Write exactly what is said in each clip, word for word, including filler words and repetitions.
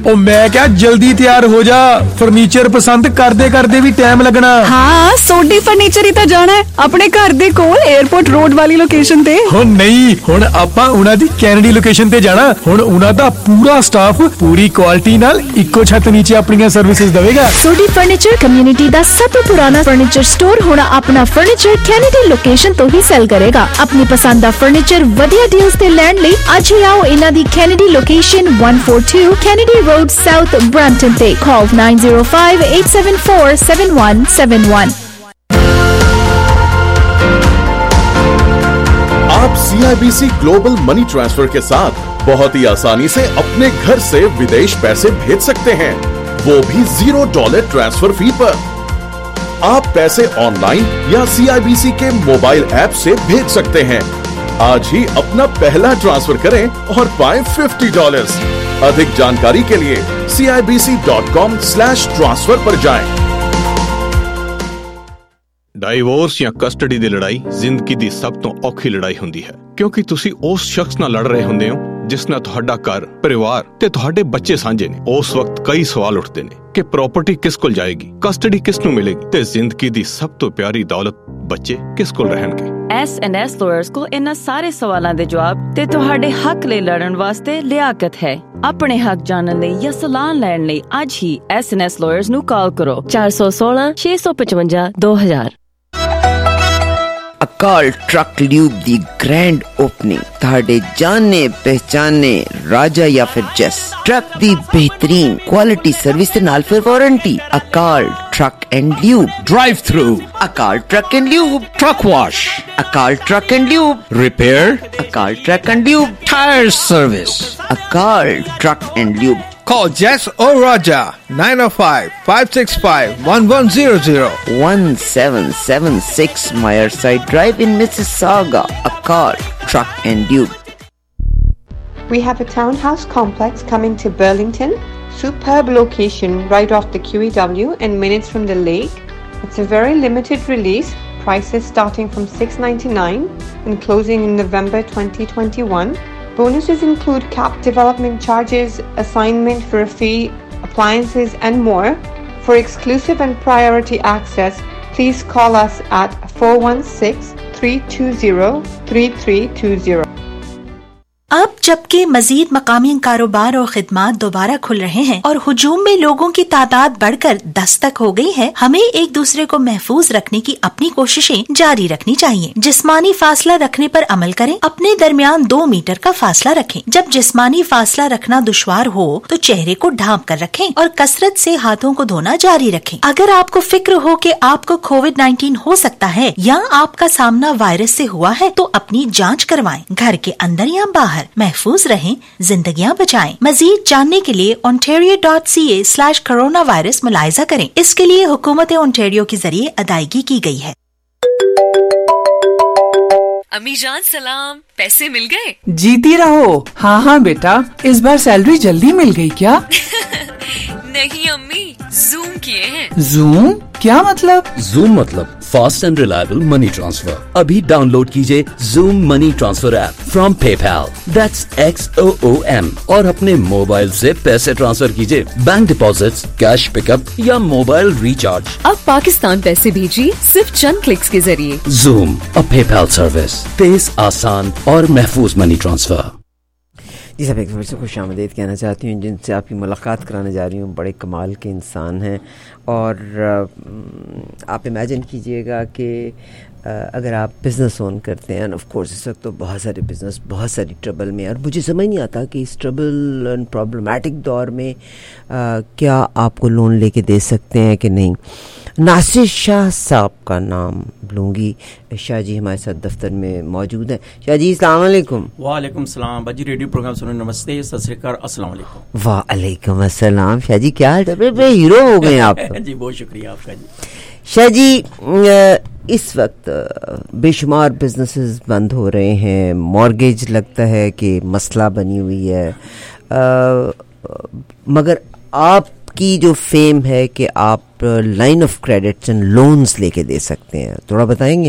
ओ मैं क्या जल्दी तैयार हो जा, फर्नीचर पसंद करदे करदे भी टाइम लगना। हाँ सोडी फर्नीचर ही तो जाना है अपने घर दे कोल एयरपोर्ट रोड वाली लोकेशन ते। हो नहीं हुण आपां उना दी कैनेडी लोकेशन ते जाना। हुण उना दा पूरा स्टाफ पूरी क्वालिटी नाल इक्को छत नीचे अपनी सर्विसेज देवेगा। सोडी फर्नीचर कम्युनिटी दा सब तो पुराना फर्नीचर स्टोर हुण अपना फर्नीचर कैनेडी लोकेशन तो ही सेल करेगा। अपनी पसंद दा फर्नीचर वधिया डील्स ते लैंड लई अज ही आओ इना दी Kennedy location one forty-two Kennedy road south Brampton ते। Call nine zero five eight seven four seven one seven one। आप C I B C global money transfer के साथ बहुत ही आसानी से अपने घर से विदेश पैसे भेज सकते हैं, वो भी जीरो डॉलर ट्रांसफर फी पर। आप पैसे ऑनलाइन या सी आई बी सी के मोबाइल ऐप से भेज सकते हैं। आज ही अपना पहला ट्रांसफर करें और पाएं फिफ्टी डॉलर्स। अधिक जानकारी के लिए C I B C dot com slash transfer पर जाएं। ਡਾਈਵੋਰਸ ਜਾਂ ਕਸਟਡੀ ਦੀ ਲੜਾਈ ਜ਼ਿੰਦਗੀ ਦੀ ਸਭ ਤੋਂ ਔਖੀ ਲੜਾਈ ਹੁੰਦੀ ਹੈ, ਕਿਉਂਕਿ ਤੁਸੀਂ ਉਸ ਸ਼ਖਸ ਨਾਲ ਲੜ ਰਹੇ ਹੁੰਦੇ ਹੋ ਜਿਸ ਨਾਲ ਤੁਹਾਡਾ ਘਰ, ਪਰਿਵਾਰ ਤੇ ਤੁਹਾਡੇ ਬੱਚੇ ਸਾਂਝੇ ਨੇ। ਉਸ ਵਕਤ ਕਈ ਸਵਾਲ ਉੱਠਦੇ ਨੇ ਕਿ ਪ੍ਰਾਪਰਟੀ ਕਿਸ ਕੋਲ ਜਾਏਗੀ, ਕਸਟਡੀ ਕਿਸ ਨੂੰ ਮਿਲੇਗੀ ਤੇ ਜ਼ਿੰਦਗੀ ਦੀ ਸਭ ਤੋਂ ਪਿਆਰੀ ਦੌਲਤ ਬੱਚੇ ਕਿਸ ਕੋਲ ਰਹਿਣਗੇ। ਐਸ ਐਂਡ ਐਸ ਲਾਇਰਸ ਕੋਲ ਇਹਨਾਂ ਸਾਰੇ ਸਵਾਲਾਂ ਦੇ ਜਵਾਬ ਤੇ ਤੁਹਾਡੇ ਹੱਕ ਲਈ ਲੜਨ ਵਾਸਤੇ ਲਿਆਕਤ ਹੈ। ਆਪਣੇ ਹੱਕ ਜਾਣਨ ਲਈ ਜਾਂ ਸਲਾਹ ਲੈਣ ਲਈ ਅੱਜ ਹੀ ਐਸ ਐਂਡ ਐਸ ਲਾਇਰਸ ਨੂੰ ਕਾਲ ਕਰੋ ਚਾਰ ਸੌ ਸੋਲਾਂ ਛੇ ਸੌ ਪਚਵੰਜਾ ਦੋ ਹਜ਼ਾਰ। ਅਕਾਲ ਟਰੱਕ ਲਿਊਬ ਦੀ ਗ੍ਰੈਂਡ ਓਪਨਿੰਗ ਤੁਹਾਡੇ ਜਾਣੇ ਪਹਿਚਾਨੇ ਰਾਜਾ ਜਾਂ ਫਿਰ ਜੈਸ ਟਰੱਕ ਦੀ ਬਿਹਤਰੀਨ ਕੁਆਲਿਟੀ ਸਰਵਿਸ ਦੇ ਨਾਲ ਫਿਰ warranty. Akal truck and lube drive through, Akal truck and lube truck wash, Akal truck and lube repair, Akal truck and lube tyre service. Akal truck and lube. Call Jess or Raja nine oh five five six five one one zero zero one seven seven six Myerside Drive in Mississauga. Akal Truck and Tube. We have a townhouse complex coming to Burlington. Superb location right off the Q E W and minutes from the lake. It's a very limited release. Prices starting from six ninety-nine and closing in November twenty twenty-one. Bonuses include capped development charges, assignment for a fee, appliances and more. For exclusive and priority access, please call us at four one six three two zero three three two zero. अब जबकि मजीद मकामी कारोबार और खिदमात दोबारा खुल रहे हैं और हुजूम में लोगों की तादाद बढ़कर दस तक हो गई है, हमें एक दूसरे को महफूज रखने की अपनी कोशिशें जारी रखनी चाहिए। जिस्मानी फासला रखने पर अमल करें। अपने दरमियान दो मीटर का फासला रखें। जब जिस्मानी फासला रखना दुश्वार हो तो चेहरे को ढांप कर रखें और कसरत से हाथों को धोना जारी रखें। अगर आपको फिक्र हो कि आपको कोविड नाइन्टीन हो सकता है या आपका सामना वायरस से हुआ है तो अपनी जाँच करवाएं। घर के अंदर या बाहर महफूज रहें, जिंदगियां बचाएं। मजीद जानने के लिए ontario dot c a slash corona virus मुलायजा करें। इसके लिए हुकूमत ओंटारियो के जरिए अदायगी की गई है। अम्मी जान सलाम, पैसे मिल गए? जीती रहो। हाँ हाँ बेटा, इस बार सैलरी जल्दी मिल गई क्या? नहीं अम्मी, जूम किए हैं। जूम क्या मतलब? जूम मतलब fast and reliable money transfer. अभी डाउनलोड कीजिए Xoom money transfer app from PayPal, that's X O O M, और अपने मोबाइल से पैसे ट्रांसफर कीजिए, बैंक डिपॉजिट्स, कैश पिकअप या मोबाइल रिचार्ज। अब पाकिस्तान पैसे भेजिए सिर्फ चंद क्लिक्स के जरिए। जूम, अ पेपैल सर्विस, तेज, आसान और महफूज मनी ट्रांसफर। जी साहब, एक बार से खुश आमदीद कहना चाहती हूँ जिनसे आपकी मुलाकात कराने जा रही हूँ। बड़े कमाल के इंसान हैं और आप इमेजिन कीजिएगा कि अगर आप बिज़नेस ओन करते हैं, ऑफ कोर्स इस वक्त तो बहुत सारे बिज़नेस बहुत सारी ट्रबल में, और मुझे समझ नहीं आता कि इस ट्रबल एंड प्रॉब्लमेटिक दौर में आ, क्या आपको लोन लेके दे सकते हैं कि नहीं। नासिर शाह साहब का नाम लूँगी। शाह जी हमारे साथ दफ्तर में मौजूद हैं। शाह जी अस्सलाम वालेकुम। वालेकुम सलाम। बाजी रेडियो प्रोग्राम सुनो, नमस्ते, सत श्री अकाल, अस्सलाम वालेकुम। वालेकुम अस्सलाम। शाह जी क्या हाल है? हीरो हो गए आप। जी बहुत शुक्रिया आपका जी। शाह जी, इस वक्त बेशुमार बिजनेसेस बंद हो रहे हैं, मॉर्गेज लगता है कि मसला बनी हुई है, आ, मगर आपकी जो फेम है कि आप line of credits and loans लेके दे सकते हैं, थोड़ा बताएंगे हमें?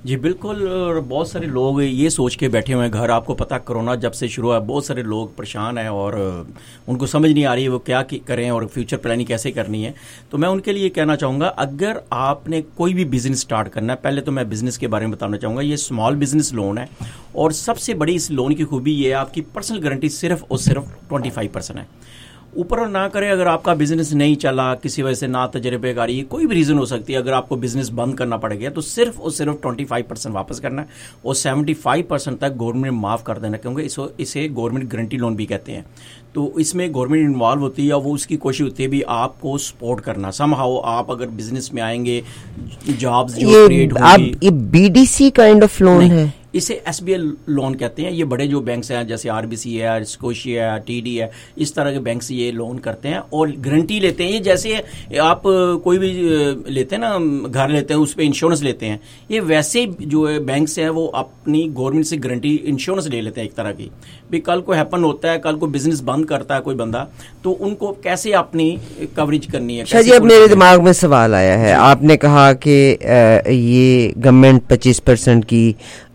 جی بالکل. بہت سارے لوگ یہ سوچ کے بیٹھے ہوئے ہیں گھر. آپ کو پتا کرونا جب سے شروع ہوا بہت سارے لوگ پریشان ہیں اور ان کو سمجھ نہیں آ رہی ہے وہ کیا کریں اور فیوچر پلاننگ کیسے کرنی ہے. تو میں ان کے لیے کہنا چاہوں گا اگر آپ نے کوئی بھی بزنس سٹارٹ کرنا ہے, پہلے تو میں بزنس کے بارے میں بتانا چاہوں گا. یہ اسمال بزنس لون ہے اور سب سے بڑی اس لون کی خوبی یہ ہے آپ کی پرسنل گارنٹی صرف اور صرف ٹوئنٹی فائیو پرسینٹ ہے. اوپر اور نہ کرے اگر آپ کا بزنس نہیں چلا کسی وجہ سے نہ تجربے کاری کوئی بھی ریزن ہو سکتی ہے, اگر آپ کو بزنس بند کرنا پڑ گیا تو صرف اور صرف ٹوئنٹی فائیو پرسینٹ واپس کرنا ہے اور سیونٹی فائیو پرسینٹ تک گورنمنٹ معاف کر دینا, کیونکہ اس اسے گورنمنٹ گارنٹی لون بھی کہتے ہیں. تو اس میں گورنمنٹ انوالو ہوتی ہے اور وہ اس کی کوشش ہوتی ہے بھی آپ کو سپورٹ کرنا. سم ہاؤ آپ اگر بزنس میں آئیں گے جابز جو کریٹ ہوں گی. یہ B D C kind of loan ہے, اسے ایس بی ایل لون کہتے ہیں. یہ بڑے جو بینکس ہیں جیسے آر بی سی ہے, اسکوشیا ہے, ٹی ڈی ہے, اس طرح کے بینکس یہ لون کرتے ہیں اور گارنٹی لیتے ہیں. یہ جیسے آپ کوئی بھی لیتے ہیں نا گھر لیتے ہیں اس پہ انشورنس لیتے ہیں, یہ ویسے جو بینکس ہیں وہ اپنی گورنمنٹ سے گارنٹی انشورنس لے لیتے ہیں ایک طرح کی. بھی کل کو ہیپن ہوتا ہے, کل کو بزنس بند کرتا ہے کوئی بندہ, تو ان کو کیسے اپنی کوریج کرنی ہے. شاہ جی اب میرے دماغ میں سوال آیا ہے, آپ نے کہا کہ یہ گورنمنٹ پچیس پرسینٹ کی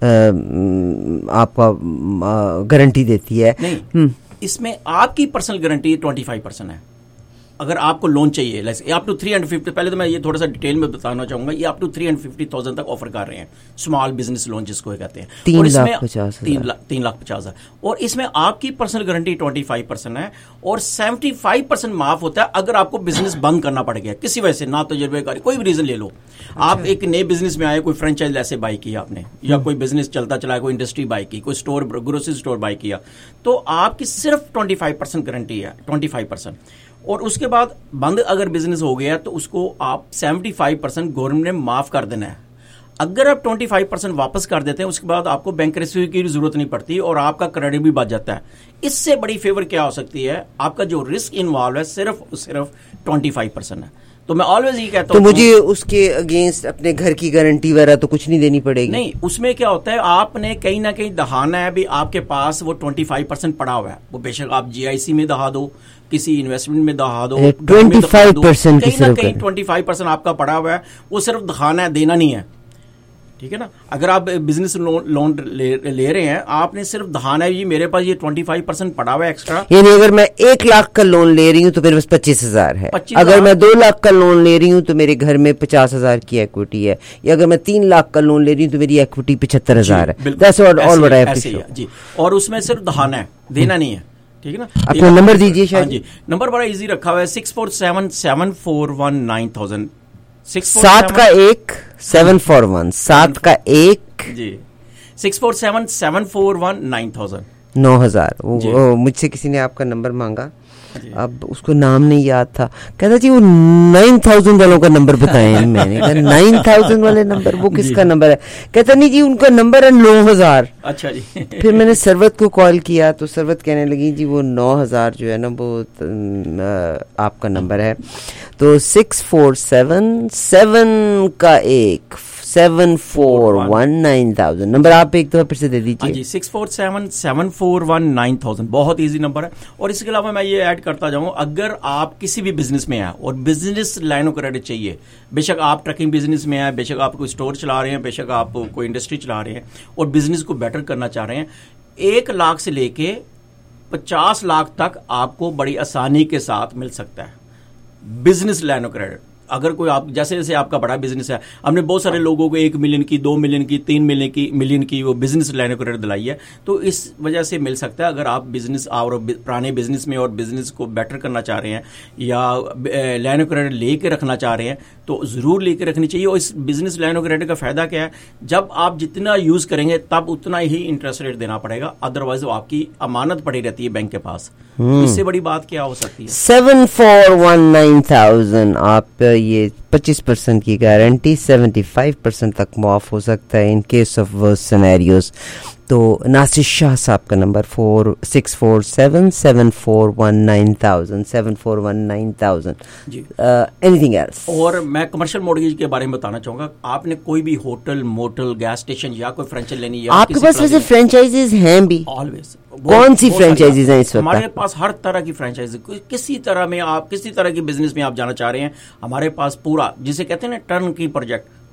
آپ کا گارنٹی دیتی ہے. نہیں, اس میں آپ کی personal guarantee twenty five percent ہے. اگر آپ کو لون چاہیے up to three hundred fifty, پہلے تو میں یہ تھوڑا سا ڈیٹیل میں بتانا چاہوں گا, یہ up to three hundred fifty thousand تک آفر کر رہے ہیں اسمال بزنس لون جس کو کہتے ہیں. تین لاکھ پچاس تین لاکھ پچاس ہزار اور اس میں آپ کی personal guarantee twenty five percent ہے اور سیونٹی فائیو پرسینٹ معاف ہوتا ہے اگر آپ کو بزنس بند کرنا پڑ گیا کسی وجہ سے, نہ تجربے کاری کوئی بھی ریزن لے لو. آپ ایک نئے بزنس میں آئے, کوئی فرینچائز ایسے بائی کیا آپ نے, یا کوئی بزنس چلتا چلا کوئی انڈسٹری بائی کی, کوئی اسٹور گروسری اسٹور بائی کیا, تو آپ کی صرف ٹوئنٹی فائیو پرسینٹ گارنٹی ہے, ٹوئنٹی فائیو پرسینٹ. اور اس کے بعد بند اگر بزنس ہو گیا تو اس کو آپ سیونٹی فائیو پرسینٹ گورنمنٹ نے معاف کر دینا ہے. اگر آپ ٹوئنٹی فائیو پرسینٹ واپس کر دیتے ہیں اس کے بعد آپ کو بینکرپسی کی ضرورت نہیں پڑتی اور آپ کا کریڈٹ بھی بچ جاتا ہے. اس سے بڑی فیور کیا ہو سکتی ہے, آپ کا جو رسک انوالو ہے صرف صرف ٹوئنٹی فائیو پرسینٹ ہے. تو میں آلویز یہ کہتا ہوں تو مجھے اس کے اگینسٹ اپنے گھر کی گارنٹی وغیرہ تو کچھ نہیں دینی پڑے گی. نہیں, اس میں کیا ہوتا ہے آپ نے کہیں نہ کہیں دہانا ہے, بھی آپ کے پاس وہ ٹوئنٹی فائیو پرسینٹ پڑا ہوا ہے, وہ بے شک آپ جی آئی سی میں دہا دو, کسی انویسٹمنٹ میں دہا دو, ٹوئنٹی فائیو پرسینٹ کہیں نہ کہیں ٹوئنٹی فائیو پرسینٹ آپ کا پڑا ہوا ہے, وہ صرف دکھانا ہے, دینا نہیں ہے. ٹھیک ہے نا. اگر آپ بزنس لون لے رہے ہیں آپ نے صرف دہانا ہے, یہ میرے پاس یہ ٹوئنٹی فائیو پرسینٹ پڑا ہوا ہے ایکسٹرا. یعنی اگر میں ایک لاکھ کا لون لے رہی ہوں تو میرے پاس پچیس ہزار ہے, اگر میں دو لاکھ کا لون لے رہی ہوں تو میرے گھر میں پچاس ہزار کی ایکوٹی ہے, یا اگر میں تین لاکھ کا لون لے رہی ہوں تو میری ایکوٹی پچہتر ہزار ہے. جی, اور اس میں صرف دہانا ہے, دینا نہیں ہے. ٹھیک ہے نا. اپنا نمبر دیجیے. ہاں جی, نمبر بڑا ایزی رکھا ہوا ہے, six four seven seven four one nine thousand. سات کا ایک سیون فور ون, سات کا ایک جی six four seven seven four one nine thousand, نو ہزار. مجھ سے کسی نے آپ کا نمبر مانگا, اب اس کو نام نہیں یاد تھا, کہتا جی وہ نائن تھاؤزینڈ والوں کا نمبر بتائیں. میں نے کہا نائن تھاؤزینڈ والے نمبر وہ کس کا نمبر ہے؟ کہتا نہیں جی ان کا نمبر ہے نو ہزار. اچھا جی. پھر میں نے سروت کو کال کیا تو سروت کہنے لگی جی وہ نو ہزار جو ہے نا وہ آپ کا نمبر ہے. تو سکس فور سیون سیون کا ایک seven four one nine thousand number آپ ایک دفعہ پھر سے دے دیجیے. جی six four seven seven four one nine thousand, بہت ایزی نمبر ہے. اور اس کے علاوہ میں یہ ایڈ کرتا جاؤں, اگر آپ کسی بھی بزنس میں ہیں اور بزنس لائن آف کریڈٹ چاہیے, بے شک آپ ٹرکنگ بزنس میں ہیں, بے شک آپ کوئی اسٹور چلا رہے ہیں, بے شک آپ کوئی انڈسٹری چلا رہے ہیں اور بزنس کو بیٹر کرنا چاہ رہے ہیں, ایک لاکھ سے لے کے پچاس لاکھ تک آپ کو بڑی آسانی کے ساتھ مل سکتا ہے بزنس لائن آف کریڈٹ. اگر کوئی آپ جیسے جیسے آپ کا بڑا بزنس ہے, ہم نے بہت سارے لوگوں کو ایک ملین کی, دو ملین کی, تین ملین کی ملین کی وہ بزنس لائن آف کریڈٹ دلائی ہے, تو اس وجہ سے مل سکتا ہے. اگر آپ بزنس اور پرانے بزنس میں اور بزنس کو بیٹر کرنا چاہ رہے ہیں یا لائن آف کریڈٹ لے کے رکھنا چاہ رہے ہیں تو ضرور لے کے رکھنی چاہیے. اور اس بزنس لائن آف کریڈٹ کا فائدہ کیا ہے, جب آپ جتنا یوز کریں گے تب اتنا ہی انٹرسٹ ریٹ دینا پڑے گا, ادروائز وہ آپ کی امانت پڑی رہتی ہے بینک کے پاس. اس سے بڑی بات کیا ہو سکتی ہے؟ Seven four one nine thousand آپ یہ پچیس پرسینٹ کی گارنٹی سیونٹی فائیو پرسینٹ تک معاف ہو سکتا ہے in case of worse scenarios. تو ناصر شاہ صاحب کا number four six four seven seven four one nine thousand seven four one nine thousand. جی اینی تھنگ ایلس؟ اور میں کمرشل مورگیج کے بارے میں بتانا چاہوں گا. آپ نے کوئی بھی ہوٹل, موٹل, گیس اسٹیشن یا کوئی فرینچائز لینی ہے, آپ کے پاس ویسے فرینچائزیز ہیں بھی؟ آلویز. کون سی فرینچائزیز ہیں اس وقت؟ ہمارے پاس ہر طرح کی فرینچائز, کسی طرح میں آپ کسی طرح کی بزنس میں آپ جانا چاہ رہے ہیں, ہمارے پاس پورا جسے کہتے ہیں نا ٹرن کی پروجیکٹ,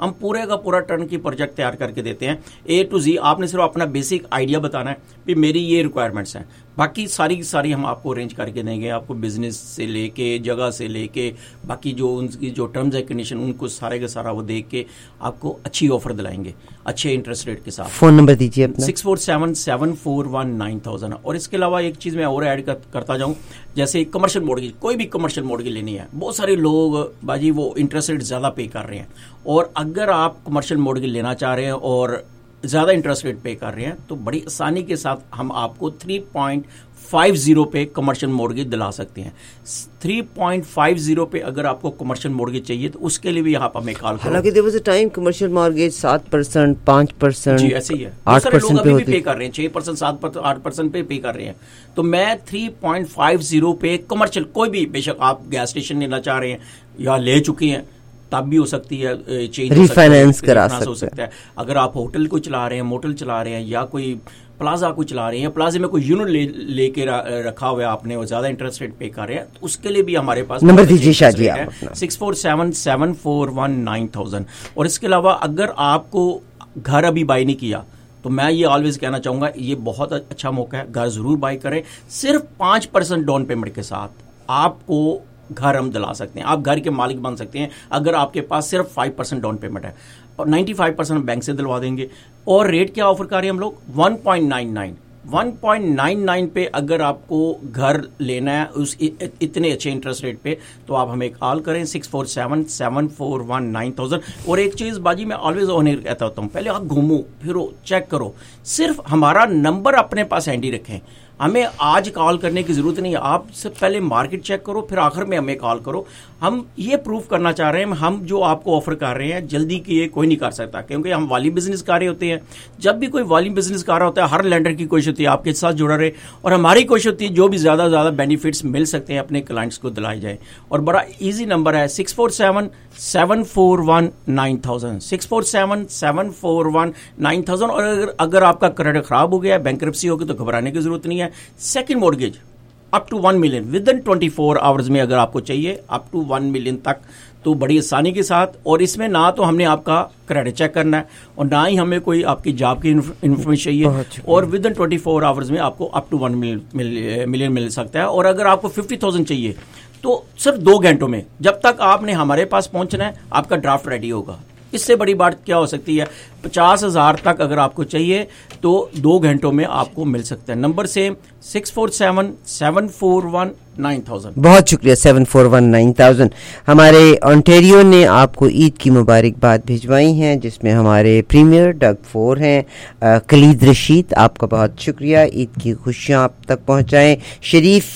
ہم پورے کا پورا ٹرن کی پروجیکٹ تیار کر کے دیتے ہیں اے ٹو زی. آپ نے صرف اپنا بیسک آئیڈیا بتانا ہے کہ میری یہ ریکوائرمنٹس ہیں, باقی ساری کی ساری ہم آپ کو ارینج کر کے دیں گے. آپ کو بزنس سے لے کے, جگہ سے لے کے, باقی جو ان کی جو ٹرمز اینڈ کنڈیشن ان کو سارے کا سارا وہ دیکھ کے آپ کو اچھی آفر دلائیں گے اچھے انٹرسٹ ریٹ کے ساتھ. فون نمبر دیجیے اپنا. Six four seven seven four one nine thousand. اور اس کے علاوہ ایک چیز میں اور ایڈ کرتا جاؤں, جیسے کمرشل مورگیج, کوئی بھی کمرشل مورگیج لینی ہے, بہت سارے لوگ باجی وہ انٹرسٹ ریٹ زیادہ پے کر رہے ہیں, اور اگر آپ کمرشل مورگیج لینا چاہ رہے ہیں اور زیادہ انٹرسٹ ریٹ پے کر رہے ہیں تو بڑی آسانی کے ساتھ ہم آپ کو تھری پوائنٹ فائیو زیرو پہ کمرشل مورگیج دلا سکتے ہیں. تھری پوائنٹ فائیو زیرو پہ اگر آپ کو کمرشل مورگیج چاہیے تو اس کے لیے بھی آپ ہمیں کال کرو. حالانکہ there was a time commercial mortgage سات پرسینٹ, پانچ پرسینٹ, جی ایسے ہی ہے, آٹھ پرسینٹ پہ ہوتی, پے کر رہے ہیں چھ پرسینٹ, سات پرسینٹ, آٹھ پرسینٹ پہ پے کر رہے ہیں. تو میں تھری پوائنٹ فائیو زیرو پہ کمرشل کوئی بھی, بے شک آپ گیس اسٹیشن لینا چاہ رہے ہیں یا لے چکے ہیں تب بھی ہو سکتی ہے, چینج ریفائنینس کرا سکتے ہیں. اگر آپ ہوٹل کو چلا رہے ہیں, موٹل چلا رہے ہیں, یا کوئی پلازا کو چلا رہے ہیں, پلازے میں کوئی یونٹ لے, لے کے رکھا ہوا ہے آپ نے اور زیادہ انٹرسٹ ریٹ پے کر رہے ہیں, تو اس کے لیے بھی ہمارے پاس نمبر دیجیے شاہ جی آپ. Six four seven seven four one nine thousand. اور اس کے علاوہ اگر آپ کو گھر ابھی بائی نہیں کیا تو میں یہ آلویز کہنا چاہوں گا یہ بہت اچھا موقع ہے, گھر ضرور بائی کریں. صرف پانچ پرسینٹ ڈاؤن پیمنٹ کے ساتھ آپ کو گھر ہم دلا سکتے ہیں, آپ گھر کے مالک بن سکتے ہیں اگر آپ کے پاس صرف فائیو پرسینٹ ڈاؤن پیمنٹ ہے, اور نائنٹی فائیو پرسینٹ بینک سے دلوا دیں گے. اور ریٹ کیا آفر کر رہے ہیں ہم لوگ, one point nine nine one point nine nine پہ اگر آپ کو گھر لینا ہے اس اتنے اچھے انٹرسٹ ریٹ پہ تو آپ ہمیں کال کریں six four seven seven four one nine thousand. اور ایک چیز باجی میں آلویز آن کہتا ہوتا ہوں, پہلے آپ گھومو پھرو چیک کرو, صرف ہمارا نمبر اپنے پاس ہینڈی رکھیں. ہمیں آج کال کرنے کی ضرورت نہیں ہے, آپ سے پہلے مارکیٹ چیک کرو پھر آخر میں ہمیں کال کرو. ہم یہ پروف کرنا چاہ رہے ہیں ہم جو آپ کو آفر کر رہے ہیں جلدی کی یہ کوئی نہیں کر سکتا, کیونکہ ہم والی بزنس کر رہے ہوتے ہیں. جب بھی کوئی والی بزنس کر رہا ہوتا ہے ہر لینڈر کی کوشش ہوتی ہے آپ کے ساتھ جڑا رہے, اور ہماری کوشش ہوتی ہے جو بھی زیادہ سے زیادہ بینیفٹس مل سکتے ہیں اپنے کلائنٹس کو دلائے جائیں. اور بڑا ایزی نمبر ہے six four seven seven four one nine thousand, six four seven seven four one nine thousand. اور اگر اگر آپ کا کریڈٹ خراب ہو گیا, بینکرپسی ہوگی تو گھبرانے کی ضرورت نہیں ہے. Second mortgage up to one million within twenty four hours میں اگر آپ کو چاہیے اپ ٹو ون ملین تک تو بڑی آسانی کے ساتھ. اور اس میں نہ تو ہم نے آپ کا کریڈٹ چیک کرنا ہے اور نہ ہی ہمیں کوئی آپ کی جاب کی انفارمیشن چاہیے, اور within twenty four hours میں آپ کو اپ ٹو ون ملین مل سکتا ہے. اور اگر آپ کو ففٹی تھاؤزینڈ چاہیے تو صرف دو گھنٹوں میں, جب تک آپ نے ہمارے پاس پہنچنا ہے آپ کا ڈرافٹ ریڈی ہوگا. اس سے بڑی بات کیا ہو سکتی ہے, پچاس ہزار تک اگر آپ کو چاہیے تو دو گھنٹوں میں آپ کو مل سکتا ہے. Number same six four seven seven four one nine thousand. بہت شکریہ, seven four one nine thousand. ہمارے آنٹیریو نے آپ کو عید کی مبارکباد بھجوائی ہیں جس میں ہمارے پریمیئر ڈگ فور ہیں خالد رشید, آپ کا بہت شکریہ. عید کی خوشیاں آپ تک پہنچائیں. شریف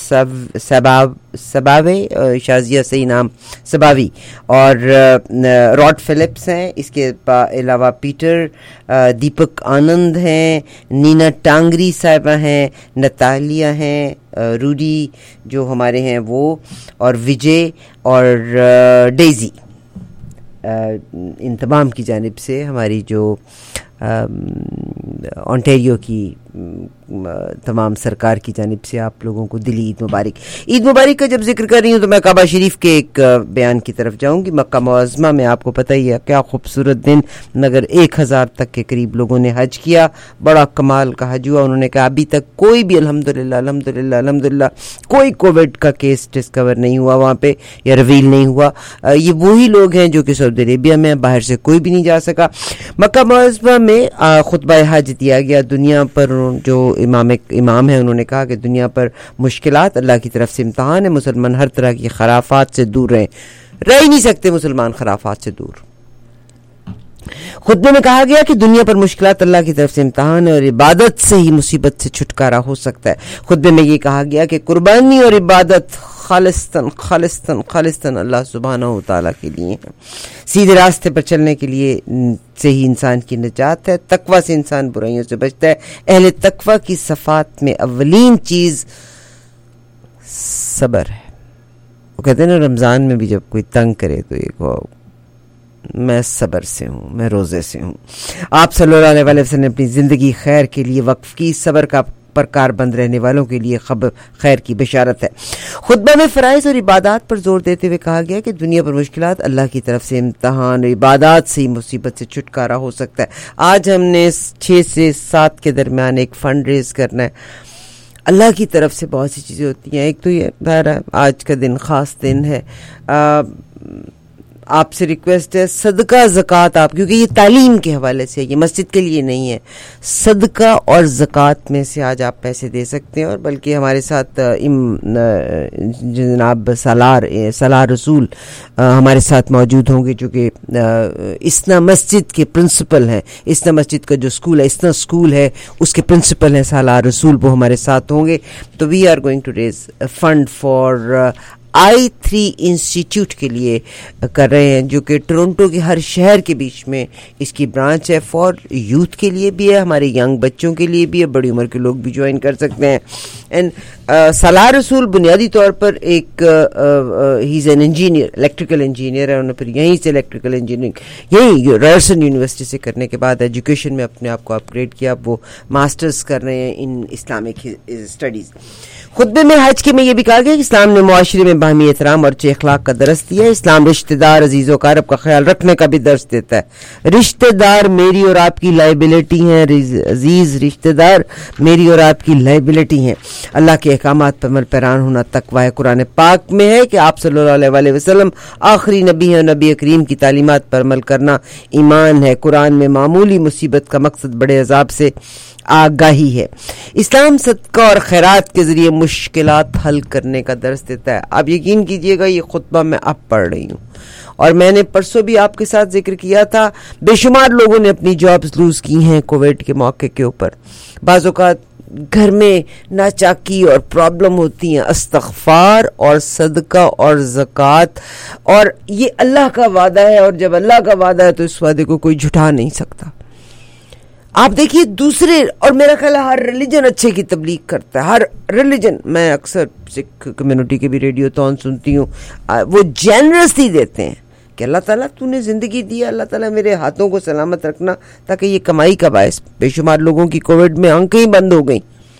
سباب سباوے, شازیہ صحیح نام سباوی, اور راڈ فلپس ہیں. اس کے علاوہ پیٹر, دیپک آنند ہیں, نینا ٹانگری صاحبہ ہیں, نتالیہ ہیں, روڈی جو ہمارے ہیں وہ, اور وجے اور ڈیزی. ان تمام کی جانب سے ہماری جو آنٹیریو کی تمام سرکار کی جانب سے آپ لوگوں کو دلی عید مبارک. عید مبارک کا جب ذکر کر رہی ہوں تو میں کعبہ شریف کے ایک بیان کی طرف جاؤں گی. مکہ معظمہ میں آپ کو پتہ ہی ہے کیا خوبصورت دن, مگر ایک ہزار تک کے قریب لوگوں نے حج کیا. بڑا کمال کا حج ہوا. انہوں نے کہا ابھی تک کوئی بھی الحمدللہ الحمدللہ الحمدللہ کوئی کووڈ کا کیس ڈسکور نہیں ہوا وہاں پہ یا ریویل نہیں ہوا. یہ وہی لوگ ہیں جو کہ سعودی عربیہ میں, باہر سے کوئی بھی نہیں جا سکا. مکہ معظمہ میں خطبہ حج دیا گیا. دنیا پر جو امام امام ہیں انہوں نے کہا کہ دنیا پر مشکلات اللہ کی طرف سے امتحان ہے, مسلمان ہر طرح کی خرافات سے دور رہیں. رہ ہی نہیں سکتے مسلمان خرافات سے دور. خطبے میں کہا گیا کہ دنیا پر مشکلات اللہ کی طرف سے امتحان ہے اور عبادت سے ہی مصیبت سے چھٹکارا ہو سکتا ہے. خطبے میں یہ کہا گیا کہ قربانی اور عبادت خالصتاً خالصتاً خالصتاً اللہ سبحانہ و تعالیٰ کے لیے ہے. سیدھے راستے پر چلنے کے لیے سے ہی انسان کی نجات ہے. تقوی سے انسان برائیوں سے بچتا ہے. اہل تقوی کی صفات میں اولین چیز صبر ہے. وہ کہتے ہیں نا رمضان میں بھی جب کوئی تنگ کرے تو یہ کہو میں صبر سے ہوں, میں روزے سے ہوں. آپ صلی اللہ علیہ وسلم نے اپنی زندگی خیر کے لیے وقف کی. صبر کا پر کاربند رہنے والوں کے لیے خبر خیر کی بشارت ہے۔ خطبہ میں فرائض اور عبادات پر زور دیتے ہوئے کہا گیا کہ دنیا پر مشکلات اللہ کی طرف سے امتحان اور عبادات سے ہی مصیبت سے چھٹکارا ہو سکتا ہے۔ آج ہم نے چھ سے سات کے درمیان ایک فنڈ ریز کرنا ہے۔ اللہ کی طرف سے بہت سی چیزیں ہوتی ہیں، ایک تو یہ آج کا دن خاص دن ہے، آپ سے ریکویسٹ ہے صدقہ زکوٰۃ آپ، کیونکہ یہ تعلیم کے حوالے سے، یہ مسجد کے لیے نہیں ہے، صدقہ اور زکوٰۃ میں سے آج آپ پیسے دے سکتے ہیں۔ اور بلکہ ہمارے ساتھ جناب سالار سالار رسول ہمارے ساتھ موجود ہوں گے، جو کہ اسنا مسجد کے پرنسپل ہیں، اسنا مسجد کا جو اسکول ہے، اسنا اسکول ہے، اس کے پرنسپل ہیں سالار رسول، وہ ہمارے ساتھ ہوں گے۔ تو we are going to raise fund for I three institute کے لیے کر رہے ہیں، جو کہ ٹورنٹو کے ہر شہر کے بیچ میں اس کی برانچ ہے۔ فار یوتھ کے لیے بھی ہے، ہمارے ینگ بچوں کے لیے بھی ہے، بڑی عمر کے لوگ بھی جوائن کر سکتے ہیں۔ اینڈ سالار رسول بنیادی طور پر ایک ہی is an engineer, electrical engineer ہے، انہوں نے پھر یہیں سے الیکٹریکل انجینئرنگ یہیں رائرسن یونیورسٹی سے کرنے کے بعد ایجوکیشن میں اپنے آپ کو اپ گریڈ کیا، وہ ماسٹرز کر رہے ہیں ان اسلامک اسٹڈیز۔ خطبے میں حج کے میں یہ بھی کہا گیا کہ اسلام نے معاشرے میں باہمی احترام اور اچھے اخلاق کا درس دیا ہے۔ اسلام رشتہ دار، عزیز و اقارب کا خیال رکھنے کا بھی درس دیتا ہے۔ رشتہ دار میری اور آپ کی لائبلٹی ہیں، عزیز رشتہ دار میری اور آپ کی لائبلٹی ہیں۔ اللہ کے احکامات پر عمل پیران ہونا تقوی ہے۔ قرآن پاک میں ہے کہ آپ صلی اللہ علیہ وسلم آخری نبی ہیں، اور نبی کریم کی تعلیمات پر عمل کرنا ایمان ہے۔ قرآن میں معمولی مصیبت کا مقصد بڑے عذاب سے آگاہی ہے۔ اسلام صدقہ اور خیرات کے ذریعے مشکلات حل کرنے کا درس دیتا ہے۔ آپ یقین کیجئے گا یہ خطبہ میں اب پڑھ رہی ہوں، اور میں نے پرسوں بھی آپ کے ساتھ ذکر کیا تھا، بے شمار لوگوں نے اپنی جابز لوز کی ہیں کووڈ کے موقع کے اوپر۔ بعض اوقات گھر میں ناچاکی اور پرابلم ہوتی ہیں، استغفار اور صدقہ اور زکوٰۃ، اور یہ اللہ کا وعدہ ہے، اور جب اللہ کا وعدہ ہے تو اس وعدے کو کوئی جھٹا نہیں سکتا۔ آپ دیکھیے دوسرے، اور میرا خیال ہے ہر ریلیجن اچھے کی تبلیغ کرتا ہے، ہر ریلیجن، میں اکثر سکھ کمیونٹی کے بھی ریڈیو تون سنتی ہوں، وہ جینرسلی دیتے ہیں کہ اللہ تعالیٰ تو نے زندگی دی، اللہ تعالیٰ میرے ہاتھوں کو سلامت رکھنا تاکہ یہ کمائی کا باعث۔ بے شمار لوگوں کی کووڈ میں آنکھیں ہی بند ہو گئیں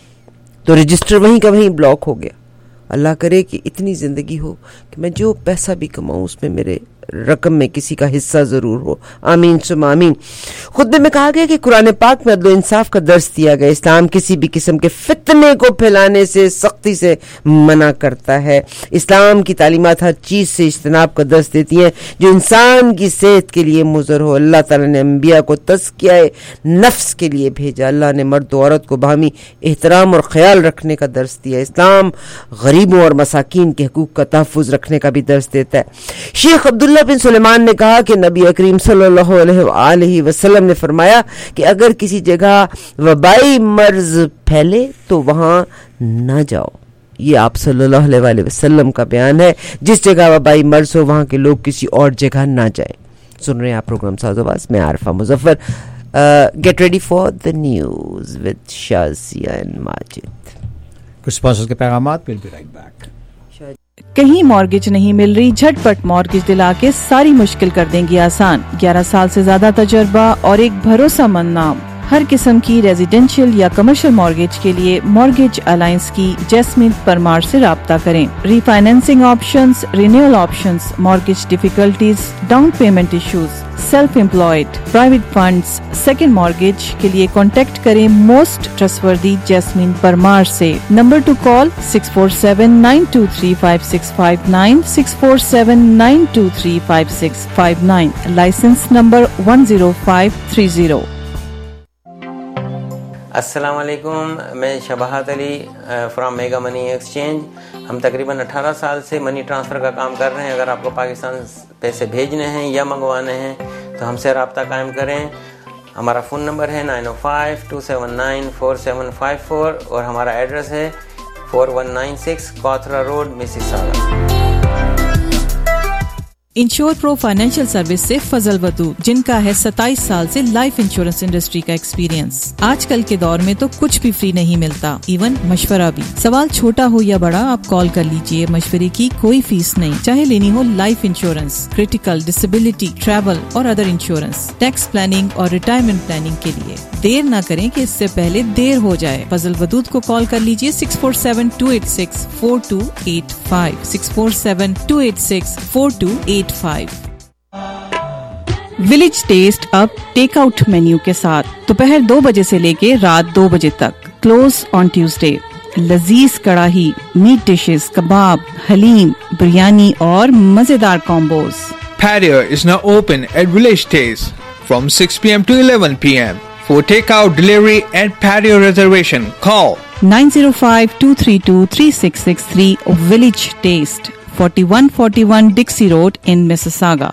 تو رجسٹر وہیں کا وہیں بلاک ہو گیا۔ اللہ کرے کہ اتنی زندگی ہو کہ میں جو پیسہ بھی کماؤں اس میں میرے رقم میں کسی کا حصہ ضرور ہو، آمین ثم آمین۔ خطبے میں کہا گیا کہ قرآن پاک میں عدل و انصاف کا درس دیا گیا۔ اسلام کسی بھی قسم کے فتنے کو پھیلانے سے سختی سے منع کرتا ہے۔ اسلام کی تعلیمات ہر چیز سے اجتناب کا درس دیتی ہیں جو انسان کی صحت کے لیے مضر ہو۔ اللہ تعالیٰ نے انبیاء کو تزکیہ نفس کے لیے بھیجا۔ اللہ نے مرد و عورت کو باہمی احترام اور خیال رکھنے کا درس دیا۔ اسلام غریبوں اور مساکین کے حقوق کا تحفظ رکھنے کا بھی درس دیتا ہے۔ شیخ عبداللہ بن سلیمان نے کہا کہ نبی کریم صلی اللہ علیہ وآلہ وسلم نے فرمایا کہ اگر کسی جگہ وبائی مرض پھیلے تو وہاں نہ جاؤ۔ یہ آپ صلی اللہ علیہ وآلہ وسلم کا بیان ہے۔ جس جگہ وبائی مرض ہو وہاں کے لوگ کسی اور جگہ نہ جائیں۔ سن رہے ہیں آپ پروگرام ساز آواز، میں Arifa Muzaffar. Get ready for the news with Shazia and Majid. کچھ اسپانسرز کے پیغامات، ویل بی رائٹ بیک۔ کہیں مارگیج نہیں مل رہی؟ جھٹ پٹ مارگیج دلا کے ساری مشکل کر دیں گی آسان۔ گیارہ سال سے زیادہ تجربہ اور ایک بھروسہ مند نام۔ ہر قسم کی ریزیڈینشیل یا کمرشل مارگیج کے لیے مارگیج الائنس کی جیسمین پرمار سے رابطہ کریں۔ Refinancing options, renewal options, mortgage difficulties, down payment issues, self employed, private funds, second mortgage کے لیے کانٹیکٹ کریں موسٹ ٹرسٹوردی جیسمین پرمار سے۔ Number to call six four seven nine two three five six five nine, six four seven nine two three five six five nine, license number one zero five three zero. السلام علیکم، میں شباہت Ali from mega money exchange. ہم تقریباً اٹھارہ سال سے money transfer کا کام کر رہے ہیں۔ اگر آپ کو پاکستان پیسے بھیجنے ہیں یا منگوانے ہیں تو ہم سے رابطہ قائم کریں۔ ہمارا فون نمبر ہے nine O five two seven nine four seven five four, اور ہمارا ایڈریس ہے four one nine six Cawthra road, Mississauga. Insure pro financial service से फजल वदूद, जिनका है सत्ताईस साल से लाइफ इंश्योरेंस इंडस्ट्री का एक्सपीरियंस। आजकल के दौर में तो कुछ भी फ्री नहीं मिलता, इवन मशवरा भी। सवाल छोटा हो या बड़ा, आप कॉल कर लीजिए, मशवरे की कोई फीस नहीं। चाहे लेनी हो life insurance, critical, disability, travel और अदर इंश्योरेंस, टैक्स प्लानिंग और रिटायरमेंट प्लानिंग के लिए देर न करें कि इससे पहले देर हो जाए। फजल वदूद को कॉल कर लीजिए six four seven two eight six four two eight five, six four seven two eight six four two eight five. Village taste अब टेक आउट मेन्यू के साथ दोपहर दो बजे से लेके रात दो बजे तक, क्लोज ऑन ट्यूसडे। लजीज कड़ाही, मीट डिशेस, कबाब, हलीम, बिरयानी और मजेदार combos. Patio is now open at Village Taste from six p.m. to eleven p.m. For takeout, delivery and patio reservation, call nine zero five two three two three six six three. Village Taste, forty-one forty-one Dixie Road in Mississauga.